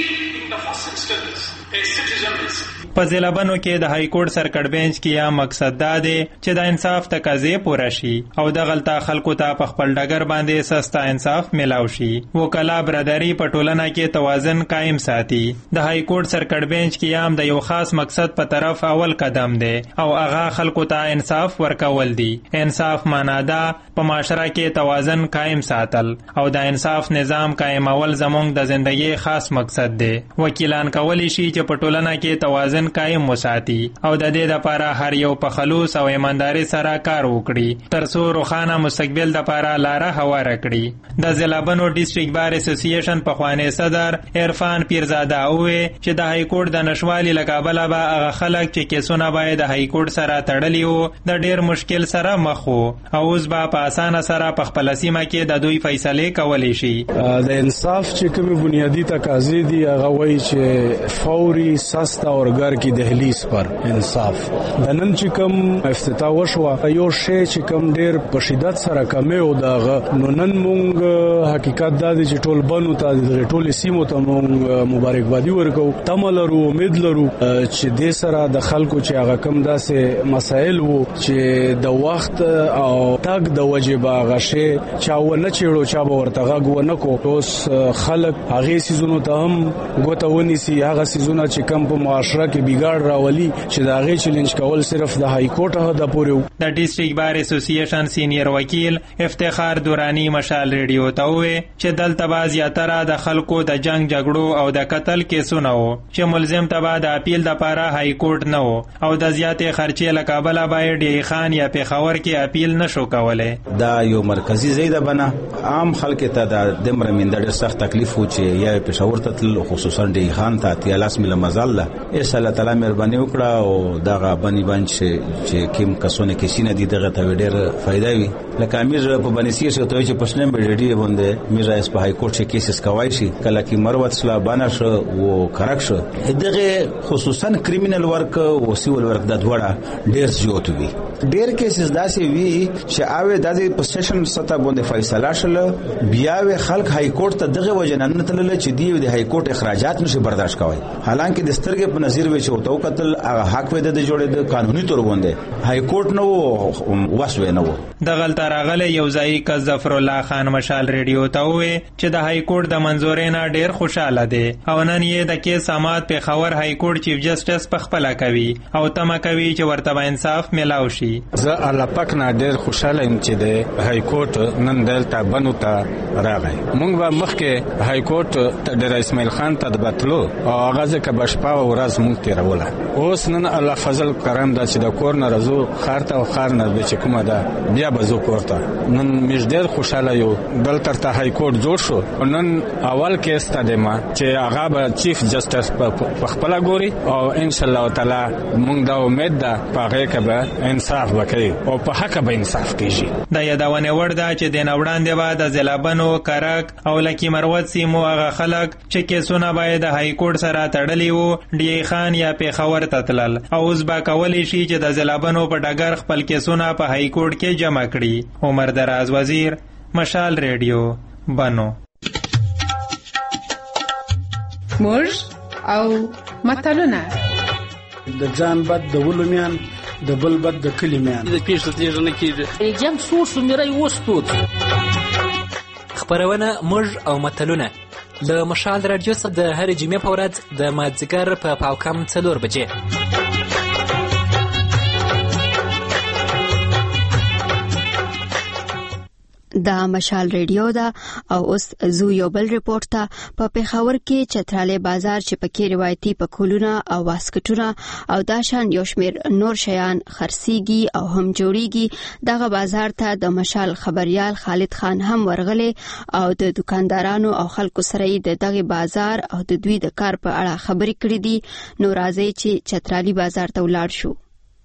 په ضلع بنو کې د های کورټ سرکټ بنچ کې یا مقصد دا دی چې د انصاف تقاضې پوره شي او دغلته خلکو ته په خپل ډګر باندې سستا انصاف میلاو شي. وکلا برادری په ټولنه کې توازن قائم ساتي. د های کورټ سرکټ بنچ کې هم د یو خاص مقصد په طرف اول قدم دی او هغه خلکو ته انصاف ورکول دي. انصاف معنا ده په معاشره کې توازن قائم ساتل او د انصاف نظام قائمول زموږ د ژوندۍ خاص مقصد دی. وکیلان کولی شي چې په ټولنه کې توازن قائم وساتي او د دې لپاره هر یو په خلوص او ایمانداري سره کار وکړي ترڅو روښانه مستقبل لپاره لاره هواره کړي. د ضلع بنو ډیسټریکټ بار اسوسییشن پخوانی صدر عرفان پیرزاده وویل چې د های کورټ د نشوالي له کبله به هغه خلک چې کیسونه باید د های کورټ سره تړلي وو د ډیر مشکل سره مخ وو او اوس به په اسانه سره په خپل سیمه کې د دوی فیصله کولی شي. د انصاف چې کومه بنیادی تقاضې دي هغه وایي چې فوري سستا اور ګر کی دهلیز پر انصاف. د نن چې کوم افتتاح وشوه یو شی چې کوم ډیر په شدت سره کمی او دغه نو نن مونږ حقیقت دا دی چې ټول بنو ته د ټول سیمو ته مونږ مبارکبادي ورکو. تمه لرو، امید لرو چې د سره د خلکو چې هغه کوم داسې مسایل وو چې د وخت او تاګ د وجبه غشي چاونه چېړو چا به ورته غو نه کو اوس خلک هغه سيزونو ته هم ګوته ونیسي هغه سيزونه چې کوم په معاشره کې بیګاړ راولي چې دا غي چیلنج کول صرف د های کورټ هدا پورې. د ډیسټریکټ بار اسوسییشن سینیئر وکیل افتخار دورانی مشال ریډیو ته وې چې دلته باز یاتره د خلکو د جنگ جګړو او د قتل کیسونه وو چې ملزم تبا د اپیل د پاره های کورټ نه وو او د زیاتې خرچې لکابل باید ډی خان یا پیښور کې اپیل نشو کولای. دا یو مرکزی زیده بنه عام خلک ته د دمر مندر سخت تکلیف و چې یا پیښور ته تل خصوصا ډی خان ته تیالاس مل مزل ایس الله تعالی مهرباني وکړه او دغه بنی بنچ چې کیم کسونه کې سینه دي دغه ته ډېر فائدہ وي. لکه امیر په بنسیر سره ته چې پښنه به ډېری باندې میرا اس په های کورټ کې کیسز کوي شي کله کې مروت سلا باندې شو او کرک شو دغه خصوصا کریمینل ورک او سیول ورک د دوړه ډېر زیات وي. ډېر کیسز داسې وي چې اوی د پوزیشن ستا باندې فیصله شله بیا وی خلک های کورټ ته دغه وجنن تلل چې دی د های کورټ اخراجات نشي برداشت کوي حالانکه د سترګې په نظر وی چې تو قتل هغه حق وې د جوړې د قانوني تور باندې های کورټ نو واسوي نو. د غلطه څخه راغلی یو ځایي کس ظفر الله خان مشال ریډیو ته وویل چې د های کورټ د منظورۍ نه ډیر خوشاله دی او نن یې د کیس سماعت پېښور های کورټ چیف جسټس پخپله کوي او تمه کوي چې ورته به انصاف میلاو شي. زه الله پاک نه ډیر خوشاله یم چې د های کورټ نن دلته بنو ته راغی. موږ به مخکې های کورټ ته ډیر اسماعیل خان ته د بتلو او هغه ځکه به شپه او ورځ موږ تېروله. اوس نن الله فضل کرم دا چې د کور نه راځو ښار ته او ښار نه چې کومه ده بیا به ځو کور ته. نن موږ ډېر خوشحاله یو دلته ته های کورټ جوړ شو. نن اول کیس ته دی ما چې هغه به چیف جسټس په خپله ګوري او انشاءالله تعالی موږ دا امید ده په هغې کې به انصاف به کوي او په حقه به انصاف کېږي. د یادونې وړ ده چې د نه وړاندې به د ځلابنو کرک او لکي مروت سیمو هغه خلک چې کیسونه باید د های کورټ سره تړلی وو ډي خان یا پېښور ته تلل او اوس به کولی شي چې د ځلابنو په ډګر خپل کیسونه په های کورټ کې جمع کړي. عمر دراز وزیر، مشال ریډیو، بنو. موږ او متلونه د ځان بد د ولومیان د بل بد د کلی میان د پیښو تیږه نه کېږي جنګ سور سومیرای وستود. خبرونه موږ او متلونه له مشال رادیو څخه د هرې جمعې په ورځ د مازدیګر په پاو کم څلور بجې. دا مشال ریډیو ده او اوس زو یو بل ریپورت ته. په پېښور کې چترالي بازار چې پکې روایتي پکولونه او واسکټونه او دا شان یو شمیر نور شیان خرڅيږي او هم جوړيږي. دغه بازار ته د مشال خبريال خالد خان هم ورغلی او د دکاندارانو او خلکو سره د دغه بازار او د دوی د کار په اړه خبرې کړې دي. نو راځي چې چترالي بازار ته ولاړ شو.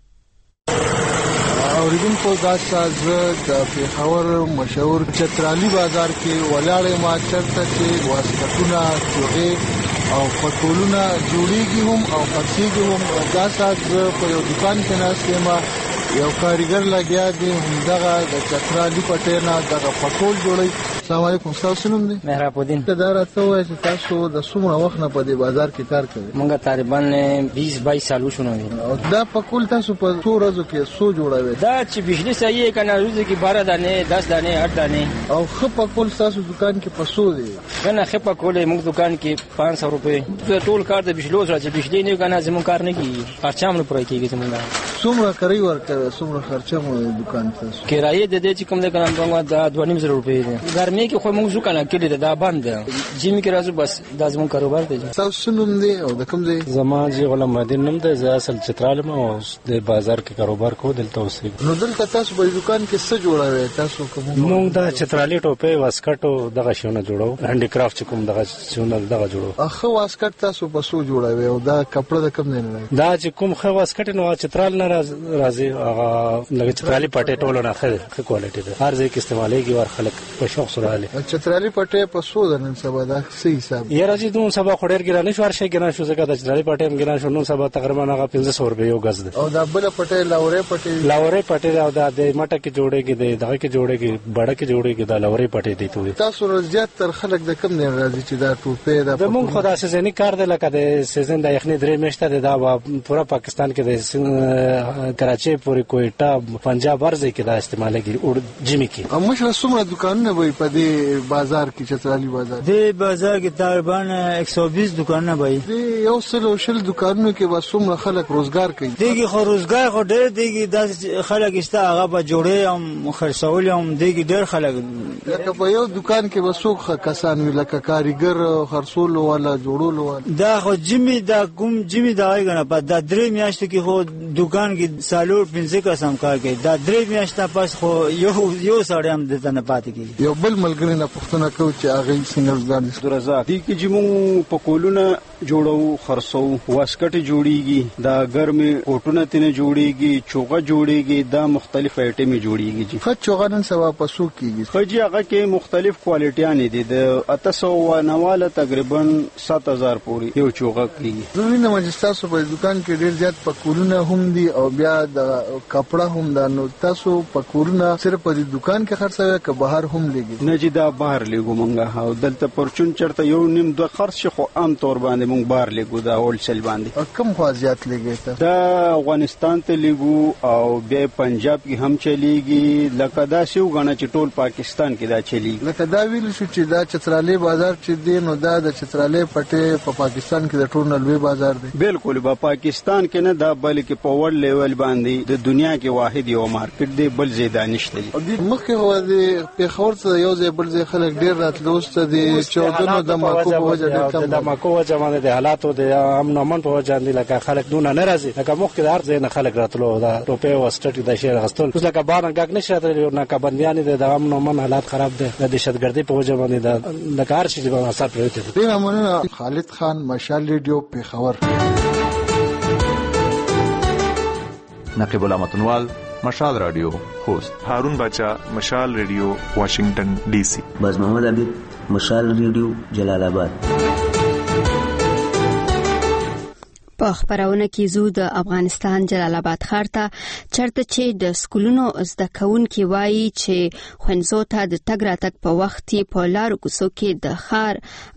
اوریدونکو دا ساز د پېښور مشهور چترالي بازار کې ولاړې ما چرته چې واسکټونه جوړې او پټولونه جوړيږي هم او خرڅيږي هم. دا ساز په یو دکان کې ناست ما یو کاریګر لګیا دی همدغه د چترالي پټې نه دغه پټول جوړي. السلام علیکم، تاسو نوم دی؟ مهراب الدین. دا راته وایي چې تاسو د څومره وخت نه په دې بازار کې کار کوئ؟ موږ تقریبا بیس بایس سال وشو. او دا پټول تاسو په څو ورځو کې څو جوړوي؟ دا چې بجلی صحیح کنه روز کې بارہ دانې دس دانې آٹھ دانې. او خپ پټول تاسو دکان کې په څو دی؟ کنه خپ پټول موږ دکان کې پانچ سو روپے. ټول کار د بجلی سره چې بجلی نه کنه زموږ کار نه کیږي. خرچام نه پوره کیږي زموږ. څومره کوي ورکوي؟ څومره خرچه مو دکان ته؟ کرایه د دې چې کوم د کنه موږ د دوه نیم زره روپے دي. ګرمي کې خو موږ ځو کنه کلی دا بند جیمی کې راځو بس دا زموږ کاروبار دی. تاسو نوم دی او د کوم دی؟ زما جی غلام مدین نوم دی. زه اصل چترال ما او د بازار کې کاروبار کوم دلته اوسې. نو دلته تاسو په دکان کې څه جوړوي؟ تاسو کوم؟ موږ دا چترالي ټوپه واسکټو دغه شونه جوړو. هاندي کرافټ کوم دغه شونه دغه جوړو. اخو واسکټ تاسو په څو جوړوي او دا کپڑا د کوم نه نه؟ دا چې کوم خو واسکټ نو چترال نه راځي هغه لکه چترالي پټه ټولو نه ښه کوالټي ده. هر ځای کې استعمالېږي ور خلک په شوق سره علي. چترالي پټه په څو دنن سبا دا صحیح حساب یې راځي. دوه سبا خوریر ګرانه شو ارشه ګرانه شو زګه د چترالي پټه هم ګرانه شو. نو سبا تقریبا هغه پنځه سو روپے یو غز ده. او دا بل پټه لاورې پټه لاورې پټه او دا د مټه کې جوړېږي د دغه کې جوړېږي بڑه کې جوړېږي دا لاورې پټه دي. ته تاسو زیات تر خلک د کم نه راځي چې دا ټوپه دا د مونږ خدا سيزني کار دی لکه د سيزن د یخني درې میاشتې دا پورا پاکستان کې د کراچي پورې کوئټه پنجاب ورځي کې دا استعمالېږي او جمی کې. او مشره څومره دکانونه وي په دې بازار کې چترالي بازار؟ دې بازار کې تقریبا ایک سو بیس دکانونه وي. دې یو سل شل دکانونو کې به څومره خلک روزګار کوي؟ دغه خو روزګار خو ډېر دغه د خلک استه هغه به جوړي هم خرڅول هم دغه ډېر خلک. لکه په یو دکان کې به څوک کسان وي لکه کاریګر خرڅول ولا جوړول ولا؟ دا خو جمی دا کوم جمی دا غنه په دا درې میاشتې کې خو دکان کې سالور پنځه کسان کار کوي. دا درې میاشتې پس خو یو یو سړی هم د نه پاتې کیږي. یو بل ملګری نه پښتنه کو چې هغه څنګه روزګار دي. درزه دي کې چې مو په کولونه جوړو خرڅو واسکټ جوړیږي دا ګرمي کوټونه تنه جوړیږي چوغه جوړیږي دا مختلف ایټمي جوړیږي. خو چوغه نن سبا پسو کیږي. خو چې هغه کې مختلف کوالټیان دي د اته سو نواله تقریبا سات هزار پوری یو چوغه کیږي. زموږ نه مجستاسو په دکان کې ډیر زیات پکولونه هم دي او بیا د کپڑا هم دا. نو تاسو پکولونه صرف په دکان کې خرڅوي که بهر هم لګي؟ نه چې دا بهر لګو مونږه او دلته پرچون چرته یو نیم دوه خرڅ خو عام طور باندې مونږ بار لګو دا هول سل باندې کم خوا زیات لګي دا افغانستان ته لګو او بیا پنجاب کې هم چلیږي لکه دا شیو غنه چې ټول پاکستان کې دا چلیږي لکه دا ویل شو چې دا چترالي بازار چې دی نو دا د چترالي پټه په پاکستان کې د ټول لوی بازار دی بالکل په پاکستان کې نه دا بلکې په ورلد لیول باندې د دنیا کې واحد یو مارکیټ دی بل ځای دا نشته دی مخکې هو د پیښور څخه یو ځای بل ځای خلک ډیر راتلوسته دي چودنو د ماکو په وجه ډیر کم د ماکو وجه باندې د حالاتو د امن امن په وجه باندې لکه خلک دونه ناراضي لکه مخکې د هر ځای نه خلک راتلو دا ټوپه او سټټ د شهر غستل اوس لکه بارن غاګ نشه راتلو نه کا بنديان د امن امن حالات خراب دي د دهشتګردي په وجه باندې د لکه هر شي په اثر پروت دی نمونه خالد خان مشال ریډیو پیښور نقیب الله متنوال مشال رادیو هوست هارون بچا مشال رادیو واشنگتن ڈی سی باز محمد عبید مشال رادیو جلال آباد. په خبرونه کې زو د افغانستان جلال آباد ښار ته چرته چې د سکولونو زده کوونکي وایي چې ښوونځو ته د تګ راتګ په وخت په لارو کوڅو کې د ښار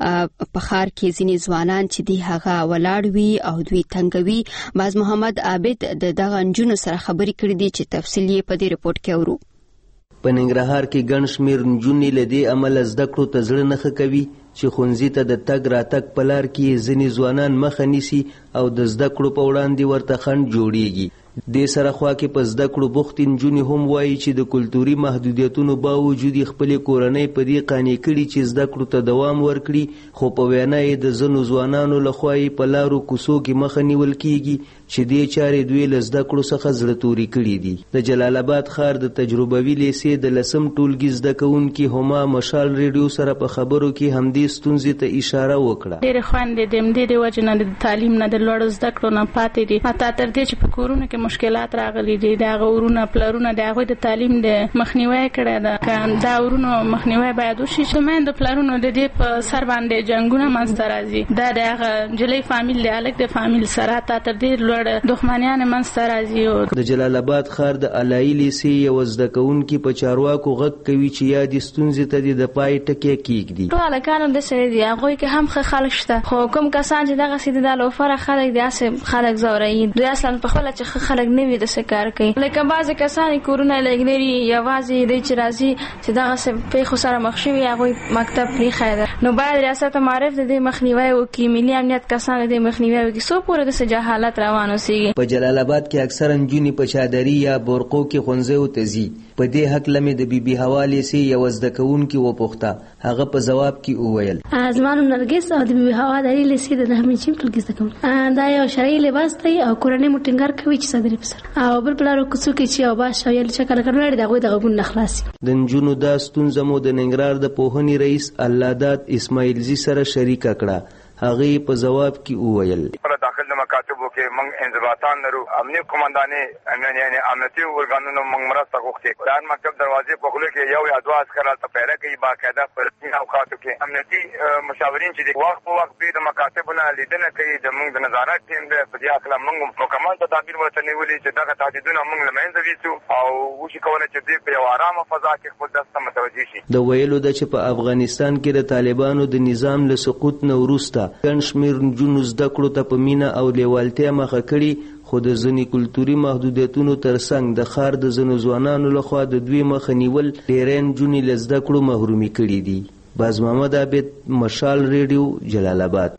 په ښار کې ځینې ځوانان چې دی هغه ولاړ وي او دوی تنګوي. باز محمد عابد د دغه نجونو سره خبرې کړې دي چې تفصیل یې په دې رپورت کې اورو. په ننګرهار کې ګڼ شمېر نجونې له دې امله زده کړو ته زړه نه ښه کوي چې ښوونځي ته د تګ راتګ په لار کې ځینې ځوانان مخه نیسي او د زده کړو په وړاندې ورته خنډ جوړیږي. دې سره خوا کې په زده کړو بوختې نجونې هم وایي چې د کلتوري محدودیتونو باوجود یې خپلې کورنۍ په دې قانع کړي چې زده کړو ته دوام ورکړي، خو په وینا یې د ځینو ځوانانو لخوا یې په لارو کوڅو کې مخه نیول کیږي چې دې چارې دوی له زده کړو څخه زړه توري کړي دي. د جلال آباد ښار د تجربوي لیسې د لسم ټولګي زده کوونکي هما مشال ریډیو سره په خبرو کې همدې ستونزې ته اشاره وکړه. ډېرې خویندې د همدې د وجې نه د تعلیم نه د لوړو زده کړو نه پاتې دي، حتی تر دې چې په کورونو کې مشکلات راغلي دي. د هغه ورونه پلرونه د هغوی د تعلیم د مخنیوی کړی ده، که دا ورونو مخنیوی باید وشي. چې د میندو پلرونو د دې په سر باندې جنګونه منځته راځي، دا د هغه نجلۍ فامیل د هلک د فامیل سره تا تر دې لوړ دښمنیانې منځته راځي. د جلال آباد ښار د علایي لیسې یوه زده کوونکي په چارواکو غږ کوي چې یادې ستونزې ته دې د پای ټکی کېږدي. ټول هلکان همداسې دي، هغوی کې هم ښه خلک شته، خو کوم کسان چې دغسې دي دا لوفره خلک دي، هسې خلک ځوروي. دوی اصلا پخپله چې ښه خلک نه وي داسې کار کوي. لکه بعضې کسان یې کورونه لږ لري، یوازې دی چې راځي چې دغسې پیښو سره مخ شوي هغوی مکتب پرېښی ده. نو باید ریاست معارف د دې مخنیوی وکړي، ملي امنیت کسان د دې مخنیوی وکړي، څو پورې داسې جهالت روان اوسېږي. په جلال آباد کې اکثره نجونې په چادري یا برقو کې ښوونځیو ته ځي. په دې هکله مې د بي بي هوا لیسې یوه زده کوونکي وپوښته، هغه په ځواب کې وویل: زما نوم نرګس او د بي بي هوا د لیسې د نهمې چیم ټولګي زده کوم. دا یو شرعي لباس دی او کورنۍ مو ټینګار کوي چې صدرې په سر او بل په لارو کوڅو کې چې یو باش او یل چې کله کله ولاړ د هغوی د غږونو نه خلاص. د نجونو دا ستونزه مو د ننګرهار د پوهنې رئیس اللهداد اسماعیلزي سره شریکه کړه. هغه په جواب کې وویل: داخل مکاتبو کې موږ انضباطان لرو، امنیه قومندانې یعنی امنیتي ارګانونو موږ مرسته غوښتې. د هر مکتب دروازې په خوله کې یو یا دوه عسکر هلته پیره کوي، باقاعده په رسمي اوقاتو کې امنیتي مشاورین چې وخت په وخت دوی د مکاتبو نه لیدنه کوي. زموږ د نظارت ټیم دی، په دې هکله موږ مکمل تدابیر ورته نیولي چې دغه تهدیدونه موږ له منځه ویسو او وشي کولی چې دوی په یو ارامه فضا کې خپل درس ته متوجه شي. د ویلو ده چې په افغانستان کې د طالبانو د نظام له سقوط نه وروسته ګڼ شمېر نجونو زده کړو ته په مینه او لیوالتیا مخه کړي، خو د ځینې کلتوري محدودیتونو ترڅنګ د ښار د ځینو ځوانانو لخوا د دوی مخه نیول ډېری نجونې له زده کړو محرومي کړي دي. باز محمد عابد، مشال ریډیو، جلال آباد.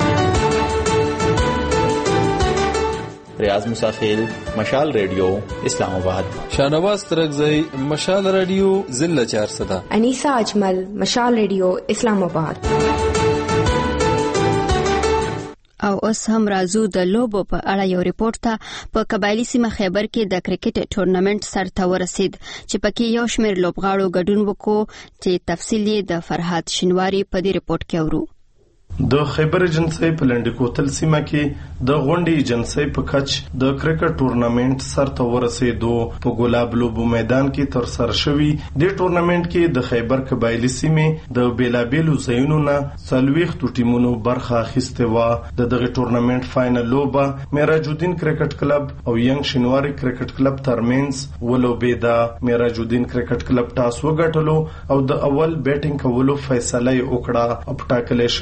ریاض مسافل، مشال ریډیو، اسلام آباد. شاهنواز ترکزئی، مشال ریډیو، ضلع چارسده. انیسا اجمل، مشال ریډیو، اسلام آباد. او اوس هم راځو د لوبو په اړه یو ریپورت ته. په قبایلی سیمه خیبر کې د کرکټ ټورنمنت سر ته ورسید چې پکې یو شمېر لوبغاړو ګډون وکړو، چې تفصیل یې د فرهاد شینواری په دې ریپورت کې اورو. د خیبر ایجنسی په لنډی کوتل سیمه کې د غونډې ایجنسی په کچ د کرکټ ټورنمنت سر ته ورسېدو. په ګلاب لوبو میدان کې تر سره شوي د ټورنمنت کې د خیبر قبایلی سیمې د بیلابیلو ځایونو نه څلوېښتو ټیمونو برخه اخیستې وه. د دغه ټورنمنت فاینل لوبه معراج الدین کرکټ کلب او ینګ شینواری کرکټ کلب ترمنځ ولوبېده. معراج الدین کرکټ کلب ټاس وګټلو او د اول بیټینګ کولو فیصله یې وکړه او په ټاکلې شوي څوار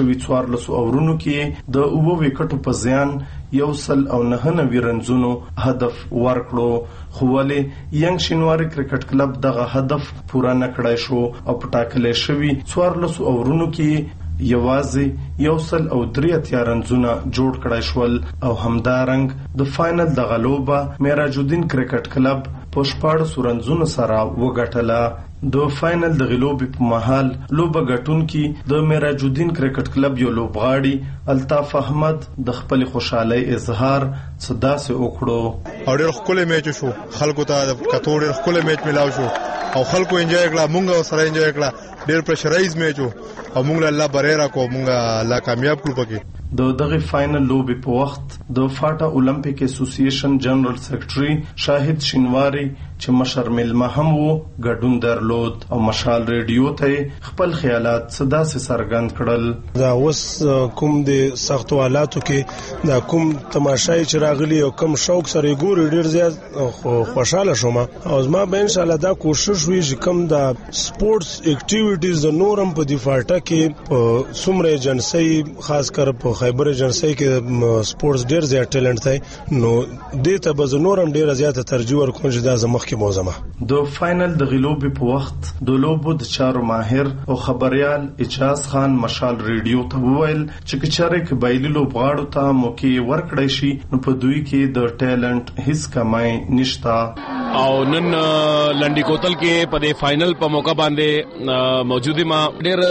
څوارلسو اورونو کې د اوو وکټو په زیان یو سل او نه نوي رنزونو هدف ورکړو، خو ولې ینګ شینواري کرکټ کلب دغه هدف پوره نه کړای شو او په ټاکلې شوي څوارلسو اورونو کې یوازې یو سل او درې اتیا رنزونه جوړ کړای شول او همدارنګ د فائنل د غلوبه معراج الدین کرکټ کلب په شپاړسو رنزونو سره وګټله. د فائنل د غلوبې په مهال لوبه ګټونکي د معراج الدین کرکټ کلب یو لوبغاړي الطاف احمد د خپل خوشحالي اظهار صدا سه وکړو. او ډېر ښکلی میچ شو، خلکو ته د کتو ډېر ښکلی میچ ملاو شو او خلکو انجوای کړه، مونږ سره انجوای کړه، ډېر پرشرایز میچ و او مونږ له الله بری راکو، مونږ الله کامیاب کړو. پکې د دغه فائنل لوبې په وخت د فاټا اولمپیک اسوسییشن جنرال سیکریټري شاهد شینواری چې مشر ملما هم وو ګډون درلود او مشال ریډیو ته خپل خیالات صدا سره څرګند کړل. دا اوس کوم د سختو حالاتو کې دا کوم تماشای چې راغلی او کوم شوق سره ګوري ډیر زیات خوشاله شوم او زما به ان شاء الله دا کوشش وي چې کوم د سپورتس اکټیویټیز د نورم په دی فاټا کې په سمره ایجنسی خاص کر په خیبر ایجنسی کې سپورتس ډیر زیات ټیلنټ دی نو دې ته به نورم ډیر زیات ترجیح ورکوم چې دا زموږ کې موزمه. د فائنل د غلوبې په وخت د لوبو د چارو ماهر او خبريال اجاز خان مشال ریډیو ته وویل چې کچاره کې بایلي لوبغاړو ته موقع ورکړی شي نو په دوی کې د ټیلنټ هیڅ کمای نشتا. او نن لنډی کوتل کې په د فائنل په موقع باندې موجوده ما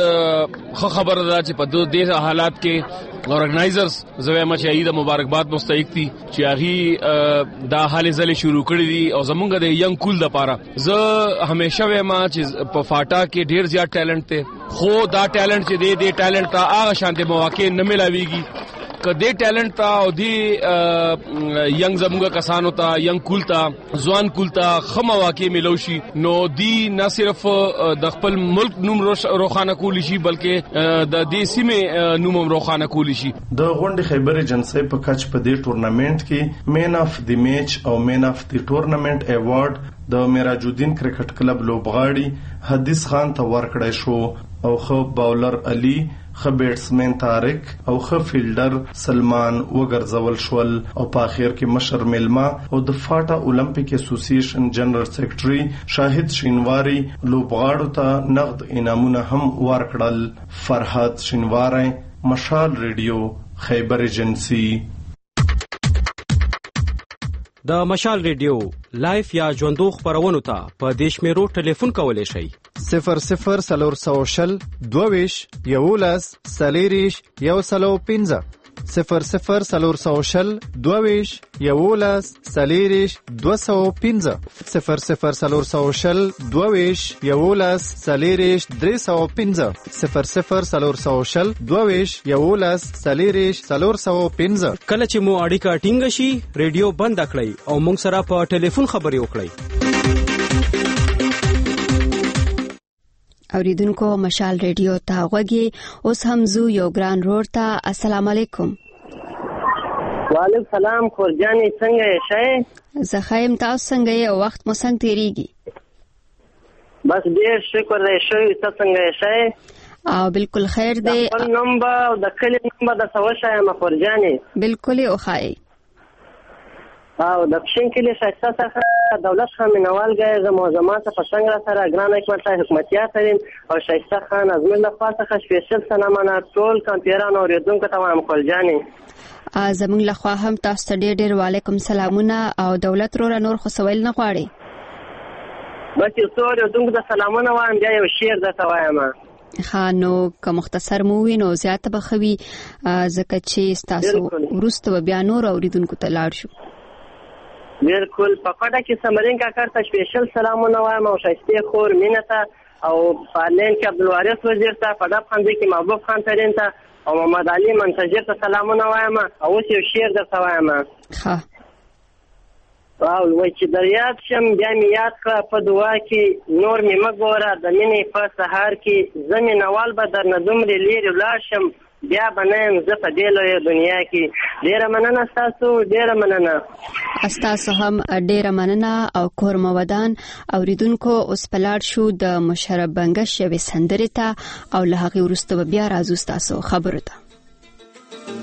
ډېر خو خبره ده چې په دې حالات کې اورګنایزرز زوی ما چې د مبارکباد مستحق دي چې هغه دا حالې زلې شروع کړې دي او زمونږ د ینګ کول د پاره زه همیشه وایم چې په فاټا کې ډیر زیات ټیلنټ ته خو دا ټیلنټ چې دی دی ټیلنټ ته هغه شانته مواقع نه ملاويږي کدی ټیلنټ ته او دی ینګ زموږه کسانو ته ینګ کول ته ځوان کول ته خمه واقع ملوشي نو دی نه صرف د خپل ملک نوم روخانه کولی شي بلکې د دې سیمه نوم روخانه کولی شي. د غونډې خیبر ایجنسی په کچ په دې ټورنمنت کې مین اف دی میچ او مین اف دی ټورنمنت ایوارډ د معراج الدین کرکټ کلب لوبغاړي حدیث خان ته ورکړی شو او خو باولر علي، خ بیټسمن طارق او خ فیلډر سلمان وګرځول شول او په اخر کې مشر ملما او د فاټا اولمپیک اسوسییشن جنرال سیکریټري شاهد شینواری لوبغاړو ته نقد انعامونه هم ورکړل. فرحات شینواری، مشال ریډیو، خیبر ایجنسی. د مشال ریډیو لایف یا ژوندو خبرونو ته په دیش میرو ټلیفون کولای شئ صفر صفر سلور سو شل دوویش یولس سلیریش یو سلو پینځه صفر صفر سلور سو شل دوویش یولس سلیریش دو سو پینځه صفر صفر سلور سو شل دوویش یولس سلیریش درې سو پینځه صفر صفر سلور سو شل دوویش یولس سلیریش سلور سو پینځه. کله چې مو اړیکه ټینګ شي ریډیو بند کړئ او موږ سره په ټلیفون خبرې وکړئ. اوریدونکو مشال ریډیو ته غوږی اوس هم زو یو ګران رور ته. السلام علیکم. وعلیکم سلام. خورجانی څنګه یې شې؟ زه خایم، تاسو څنګه یې؟ وخت مو څنګه تیریږي؟ بس ډیر شکر دی. شوی ته څنګه یې شې؟ او بالکل خیر دی. خپل نمبر او د کلی نمبر د سوشه یم خورجانی. بالکل او خای او د پښین کلی شایسته څخه دولت خان منوال غي زموږه ته پسنګ سره ګران حکومت حکومتیا ترين او شایسته خان ازمن له خاصه سپیشل سلامونه ټول کمپیران او ریدونکو ته وایم خلجانی. زمون له خوا هم تاسو ته ډیر ډیر وعلیکم سلامونه او دولت رو نور خو سوال نه غواړي بس یو څو ریدونکو ته سلامونه وایم بیا یو شعر درته وایم. خانو که مختصر مو وینو زیاته بخوي زکه چې تاسو ورسته بیا نور اوریدونکو ته لاړ شو. بالکل په پټه کې سمرین کا کارته سپیشل سلامونه وایم او شایسته خور مینته او پارلین کې عبدالوارث وزیر ته پداب خان کې محبوب خان ترين ته او محمد علي منتجر ته سلامونه وایم او اوس یو شعر درته وایم. ها واو وای چې دریاب شم بیا می یاد کړه په دعا کې نور می مګوره د مینې په سهار کې زمين اول به در نظمري لري لاشم بیا بنم زه په دې لوی دنیا کې. ډیره مننه تاسو، ډیره مننه. تاسو هم ډیره مننه او کور مودان اوریدونکو. اوس پلاړ شو د مشرب بنگش شوی سندره ته او له هغه وروسته بیا راځو تاسو خبرو ته.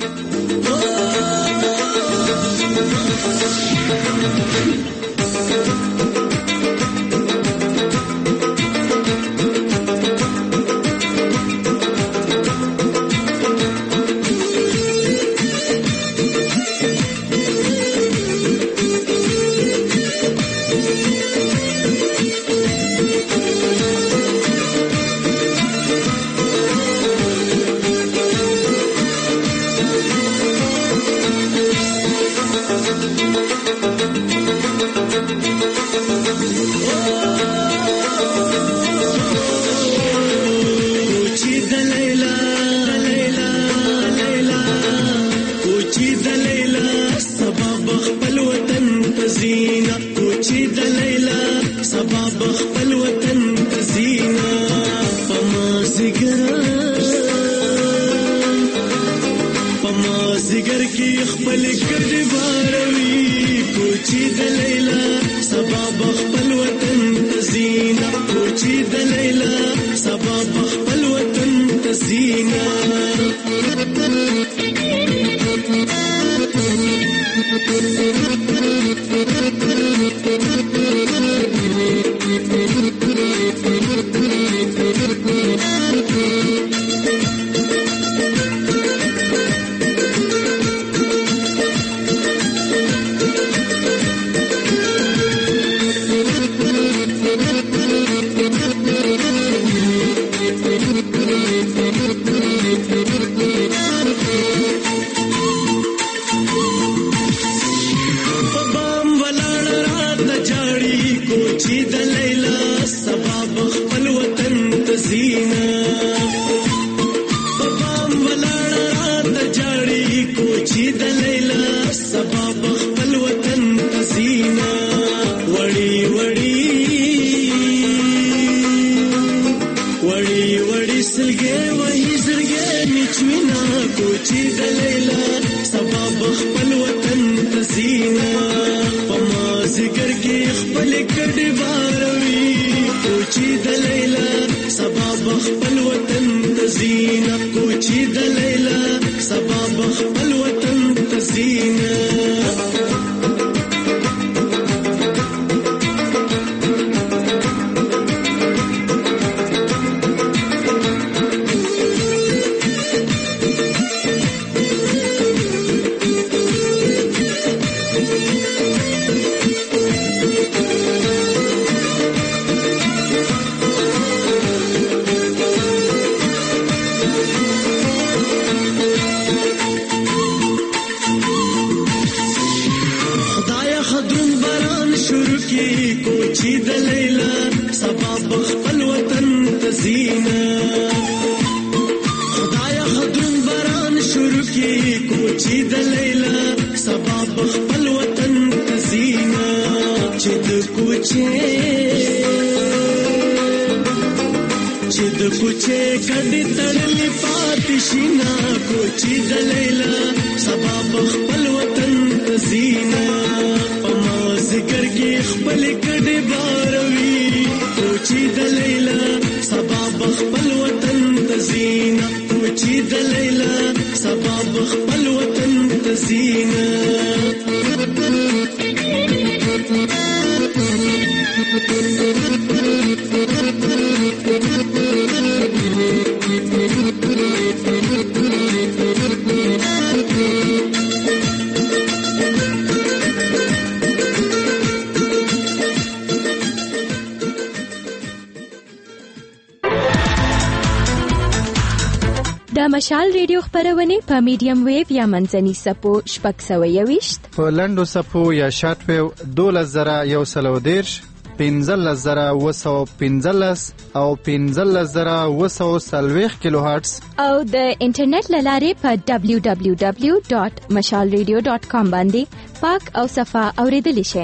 د مشال ریډیو خبرونه په میډیم ویو یا منځني سپو شپږ سوه یوویشت په لنډو سپو یا شارټ ویو دولس زره یو سل او دېرش پنځلس زره اوه سوه پنځلس او پنځلس زره اوه سوه څلوېښت کیلو هرټز او د انټرنیټ له لارې په دبلیو دبلیو دبلیو ډاټ مشال ریډیو ډاټ کام باندې پاک او صفا اوریدلی شئ.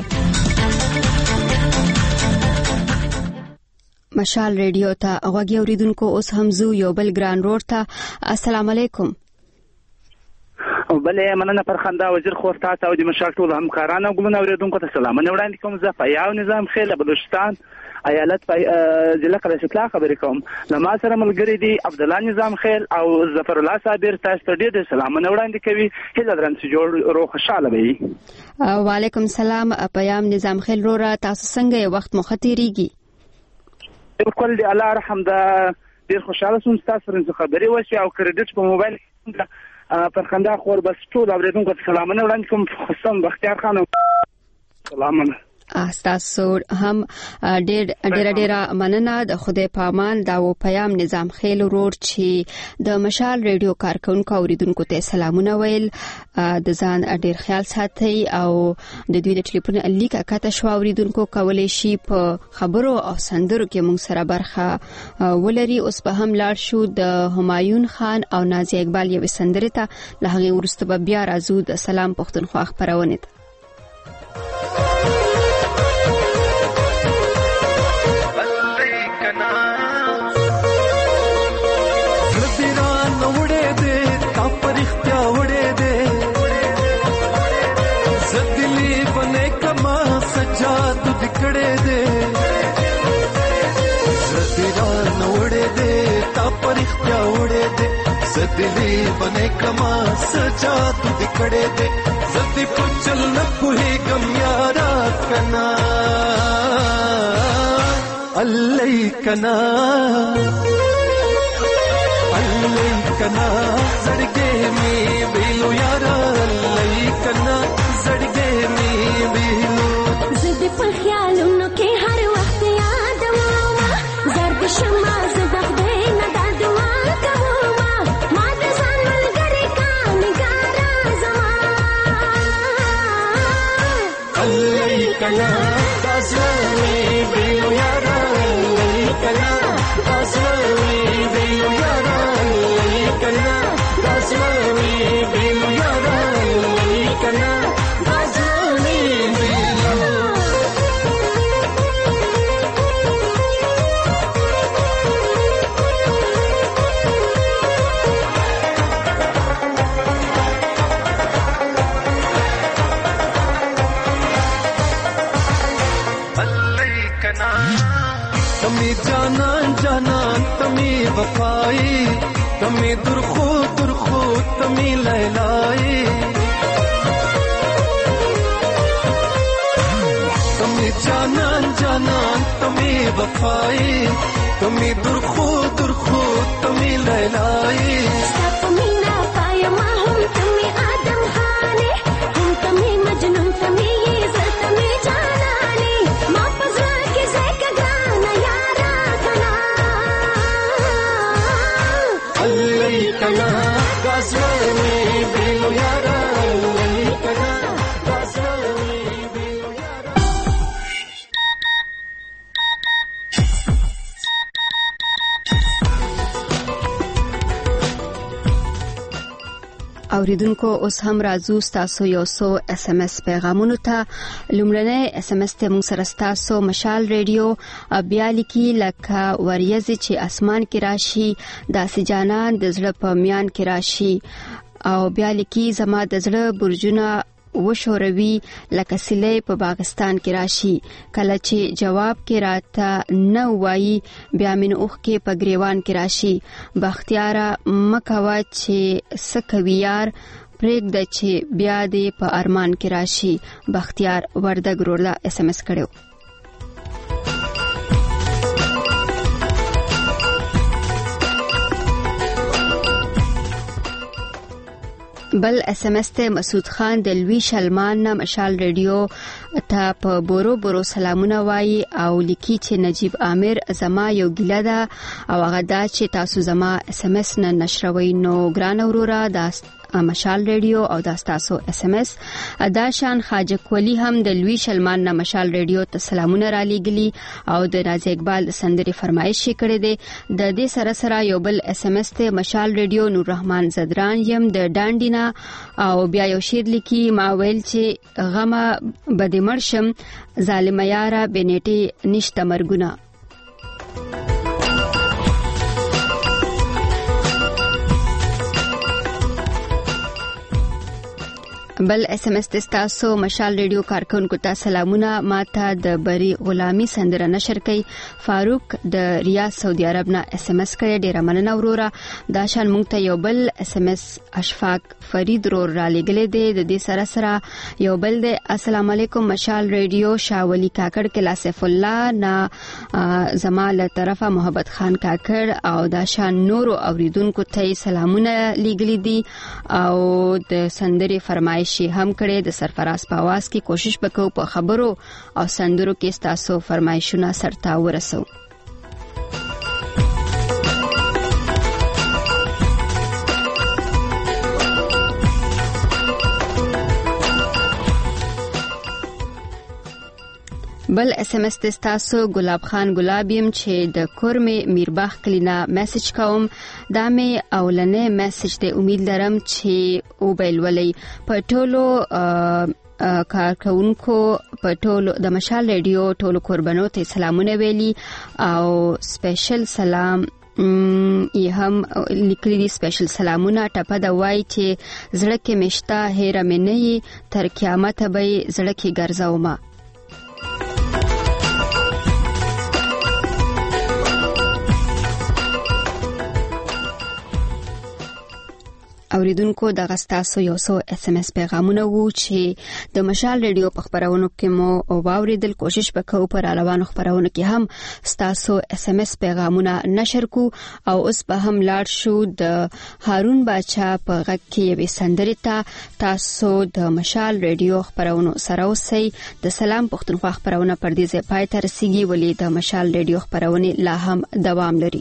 مشال ریډیو ته غوږی اوریدونکو اوس هم زو یو بل ګران رور ته السلام علیکم. بلې مننه فرخنده وزیر خور تاسو او د مشال ټول همکارانو ګلونه اوریدونکو ته سلامونه وړاندې کوم. زه فیاو نظام خیل بلوچستان ایالت ضلع قره اطلاع خبرې کوم. له ما سره ملګری دي عبدالله نظام خیل او ظفر الله صابر. تاسو ته ډېر سلامونه وړاندې کوي. هیله درم چې جوړ روغ خوشاله وي. وعلیکم السلام پیام نظام خیل رورا تاسو څنګه وخت مو ختیریږي؟ بالکل دی الله رحم دا ډېر خوشاله سوم تاسو سره خبرې وشي او کریډټ په موبایل فرخنده خور بس ټول اوریدونکو ته سلامونه وړاندې کوم. خصوصا بختیار خان سلامونه. تاسو هم ډېر ډېر ډېر مننه. د خدای پامان دا و پیام نظام خیل ورور چې د مشال ریډیو کارکونکو اوریدونکو ته سلامونه ویل. د ځان ډېر خیال ساتي او د دوی د ټلیفون لیکه کته شو اوریدونکو کولای شي په خبرو او سندرو کې موږ سره برخه ولري. اوس به هم لاړ شو د همایون خان او نازیه اقبال یو سندره ته. له هغه وروسته به بیا راځو د سلام پښتونخوا خبرونه ته. दिली बने कमा सजा तू दिखड़े दे जल्दी पुचल न पुहे गम यारा कना अल्लाई कना अल्लाई कना जड़गे में बेलो यारा अल्लाई कना जड़गे में बेलो जिद पर ख्यालों न के हर वक्त याद आवा जर्द शमा ज़बह दे न दादुआ कला दासवानी बेलो यारा अल्लाई कला दासवानी बेलो यारा अल्लाई कला दासवानी बेलो यारा अल्लाई कला दासवानी बेलो तमी जाना जाना तमी वफाई तमी दुरखो दुरखो तमी लैलाई तमी जाना जाना तमी वफाई तमी दुरखो दुरखो तमी लैलाई तमी ना पाया माहूम तमी आदम खाने हम तमी मजनून तमी ये तमी जानानी माँ पजवा के ज़ैक गाना यारा कना अल्लाई कना गाज़वानी बेलो यारा अल्लाई कना गाज़वानी बेलो यारा. اوریدونکو اوس هم راځو تاسو یو سو اس ام اس پیغامونو ته. لومړنی اس ام اس ته موږ سره تاسو مشال ریډیو بیا لیکي لکه وریځ چې اسمان کې راشي داسې جانان د زړه په میان کې راشي او بیا لیکي زما د زړه برجونه وشوروي لکه سیلې په باغستان کې راشي کله چې جواب کې راته نه وایي بیا من اوخ کې په گریوان کې راشي بختیارا مکوا چې سکوي یار پرېږده چې بیا دې په ارمان کې راشي. بختیار وردګ روړه اس ام اس کړو. بل اس ام اس ته مسعود خان د لوی شلمان نه مشال ریډیو ته په بورو بورو سلامونه وایي او لیکي چې نجیب عامر زما یو ګیله ده او هغه دا چې تاسو زما اس ام اس نه نشروي نو ګران اورورا دا مشال ریډیو او دا تاسو اس ام اس ادا شان خواجه کولی هم د لوی شلمان نه مشال ریډیو ته سلامونه را لېږلي او د نازیه اقبال سندري فرمایش کړي دي. د دې سره سره یو بل اس ام اس ته مشال ریډیو نور رحمان زدران یم د ډانډینا او بیا یو شعر لیکي ما ویل چې غمه بد مرشم ظالم یارا بنېټي نشته مرګونه. بل اس ام اس تاسو مشال ریډیو کارکونکو ته سلامونه. ماته د بری غلامی سندره نشر کوي فاروق د ریاض سعودي عرب نه اس ام اس کوي. ډیره مننه وروره. دا شان مونږ ته یو بل اس ام اس اشفاق فرید رور را لګلې دی. د دې سره سره یو بل دی. السلام علیکم مشال ریډیو شاولی کاکړ کې لاسف الله نا زماله طرفه محمد خان کاکړ او دا شان نورو اوریدونکو ته سلامونه لګلې دي او د سندري فرمایشي هم کړي. د سرفراز په आवाज کې کوشش وکړو په خبرو او سندرو کې تاسو فرمایشونه سرتا ورسو. بل اس ام اس تاسو ګلاب خان ګلابیم چې د کورمه میرباغ کلینا میسج کوم. دا مې اولنې میسج ته امید لرم چې او بیل ولې په ټولو کارکونکو په ټولو د مشال ریډیو ټولو قربانو ته سلامونه ویلي او سپیشل سلام یې هم لیکلي دي. سپیشل سلامونه ټپه د وای چې زړه کې مشتا هېره مې نه تر قیامت به زړه کې ګرځوم. اوریدونکو د غستاسو یو سو اس ام اس پیغامونه وو چې د مشال ریډیو په خبرونو کې مو واوریدل. کوشش وکړو پر روانو خبرونو کې هم ستاسو اس ام اس پیغامونه نشر کو. او اوس به هم لاړ شو د هارون باچا په غږ کې یوې سندرې ته. تاسو د مشال ریډیو خبرونو سره اوسئ. د سلام پښتونخوا خبرونه پر دې ځای پای ته رسیږي ولې د مشال ریډیو خبرونه لا هم دوام لري.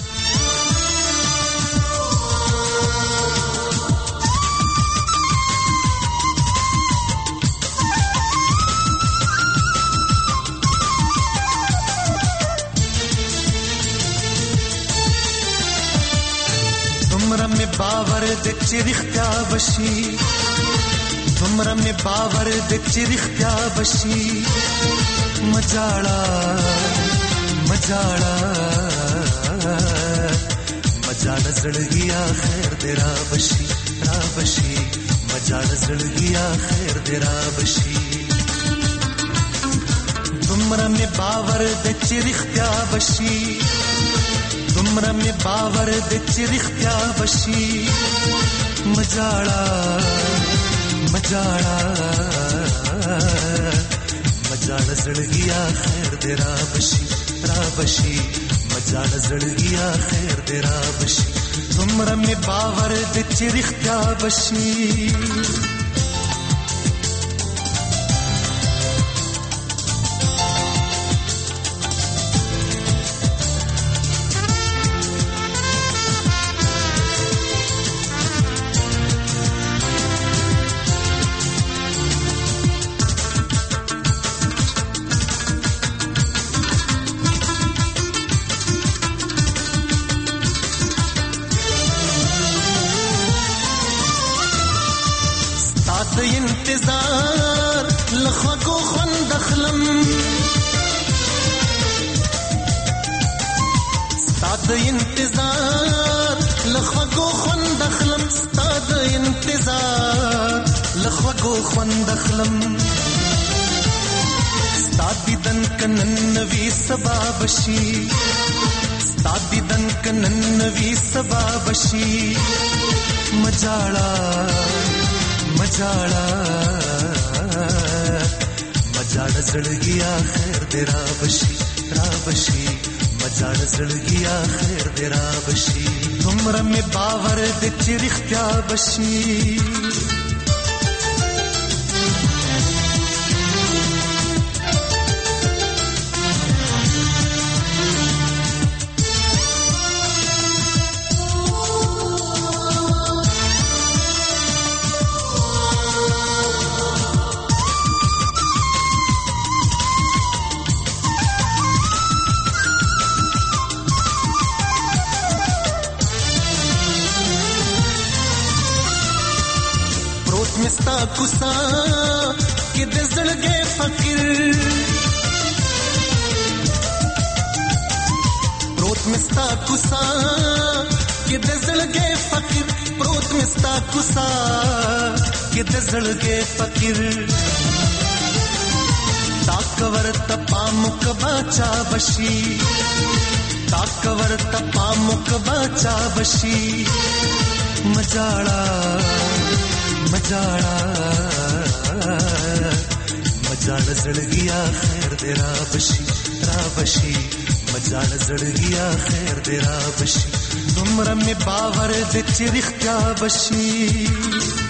तुमरा में बावर देख चिरिख्या बशी तुमरा में बावर देख चिरिख्या बशी मजाड़ा मजाड़ा मजाड़ा जड़गिया खैर तेरा बशी रा बशी मजाड़ा जड़गिया खैर तेरा बशी तुमरा में बावर देख चिरिख्या बशी तुमरा में बावर दे चिरिख्या बशी मजाड़ा मजाड़ा मजाड़ा जड़गिया खैर तेरा बशी रा बशी मजाड़ा जड़गिया खैर तेरा बशी तुमरा में बावर दे चिरिख्या बशी. इंतजार लखवगो खंदखलम स्ताद इंतजार लखवगो खंदखलम स्ताद इंतजार लखवगो खंदखलम स्ताद दन कननवी सबाबशी स्ताद दन कननवी सबाबशी मजाड़ा मजाड़ा मजाड़ा जड़गिया खैर तेरा बशी रा बशी मजाड़ा जड़गिया खैर तेरा बशी तुमरा में बावर दे चिरिख्या बशी. मिस्ता कुसा कि दिल गए फकीर रोत मिस्ता कुसा کې د زړګي فقیر پروت مستا کوسا کې د زړګي فقیر ताकवर तपा मुक बाचा बशी ताकवर तपा मुक बाचा बशी मजाड़ा मजाड़ा मजाड़ा जड़ गया खैर दे राबशी राबशी मजाड़ा जड़ गया खैर दे राबशी तुमरा में बावर दे चिरिख्या बशी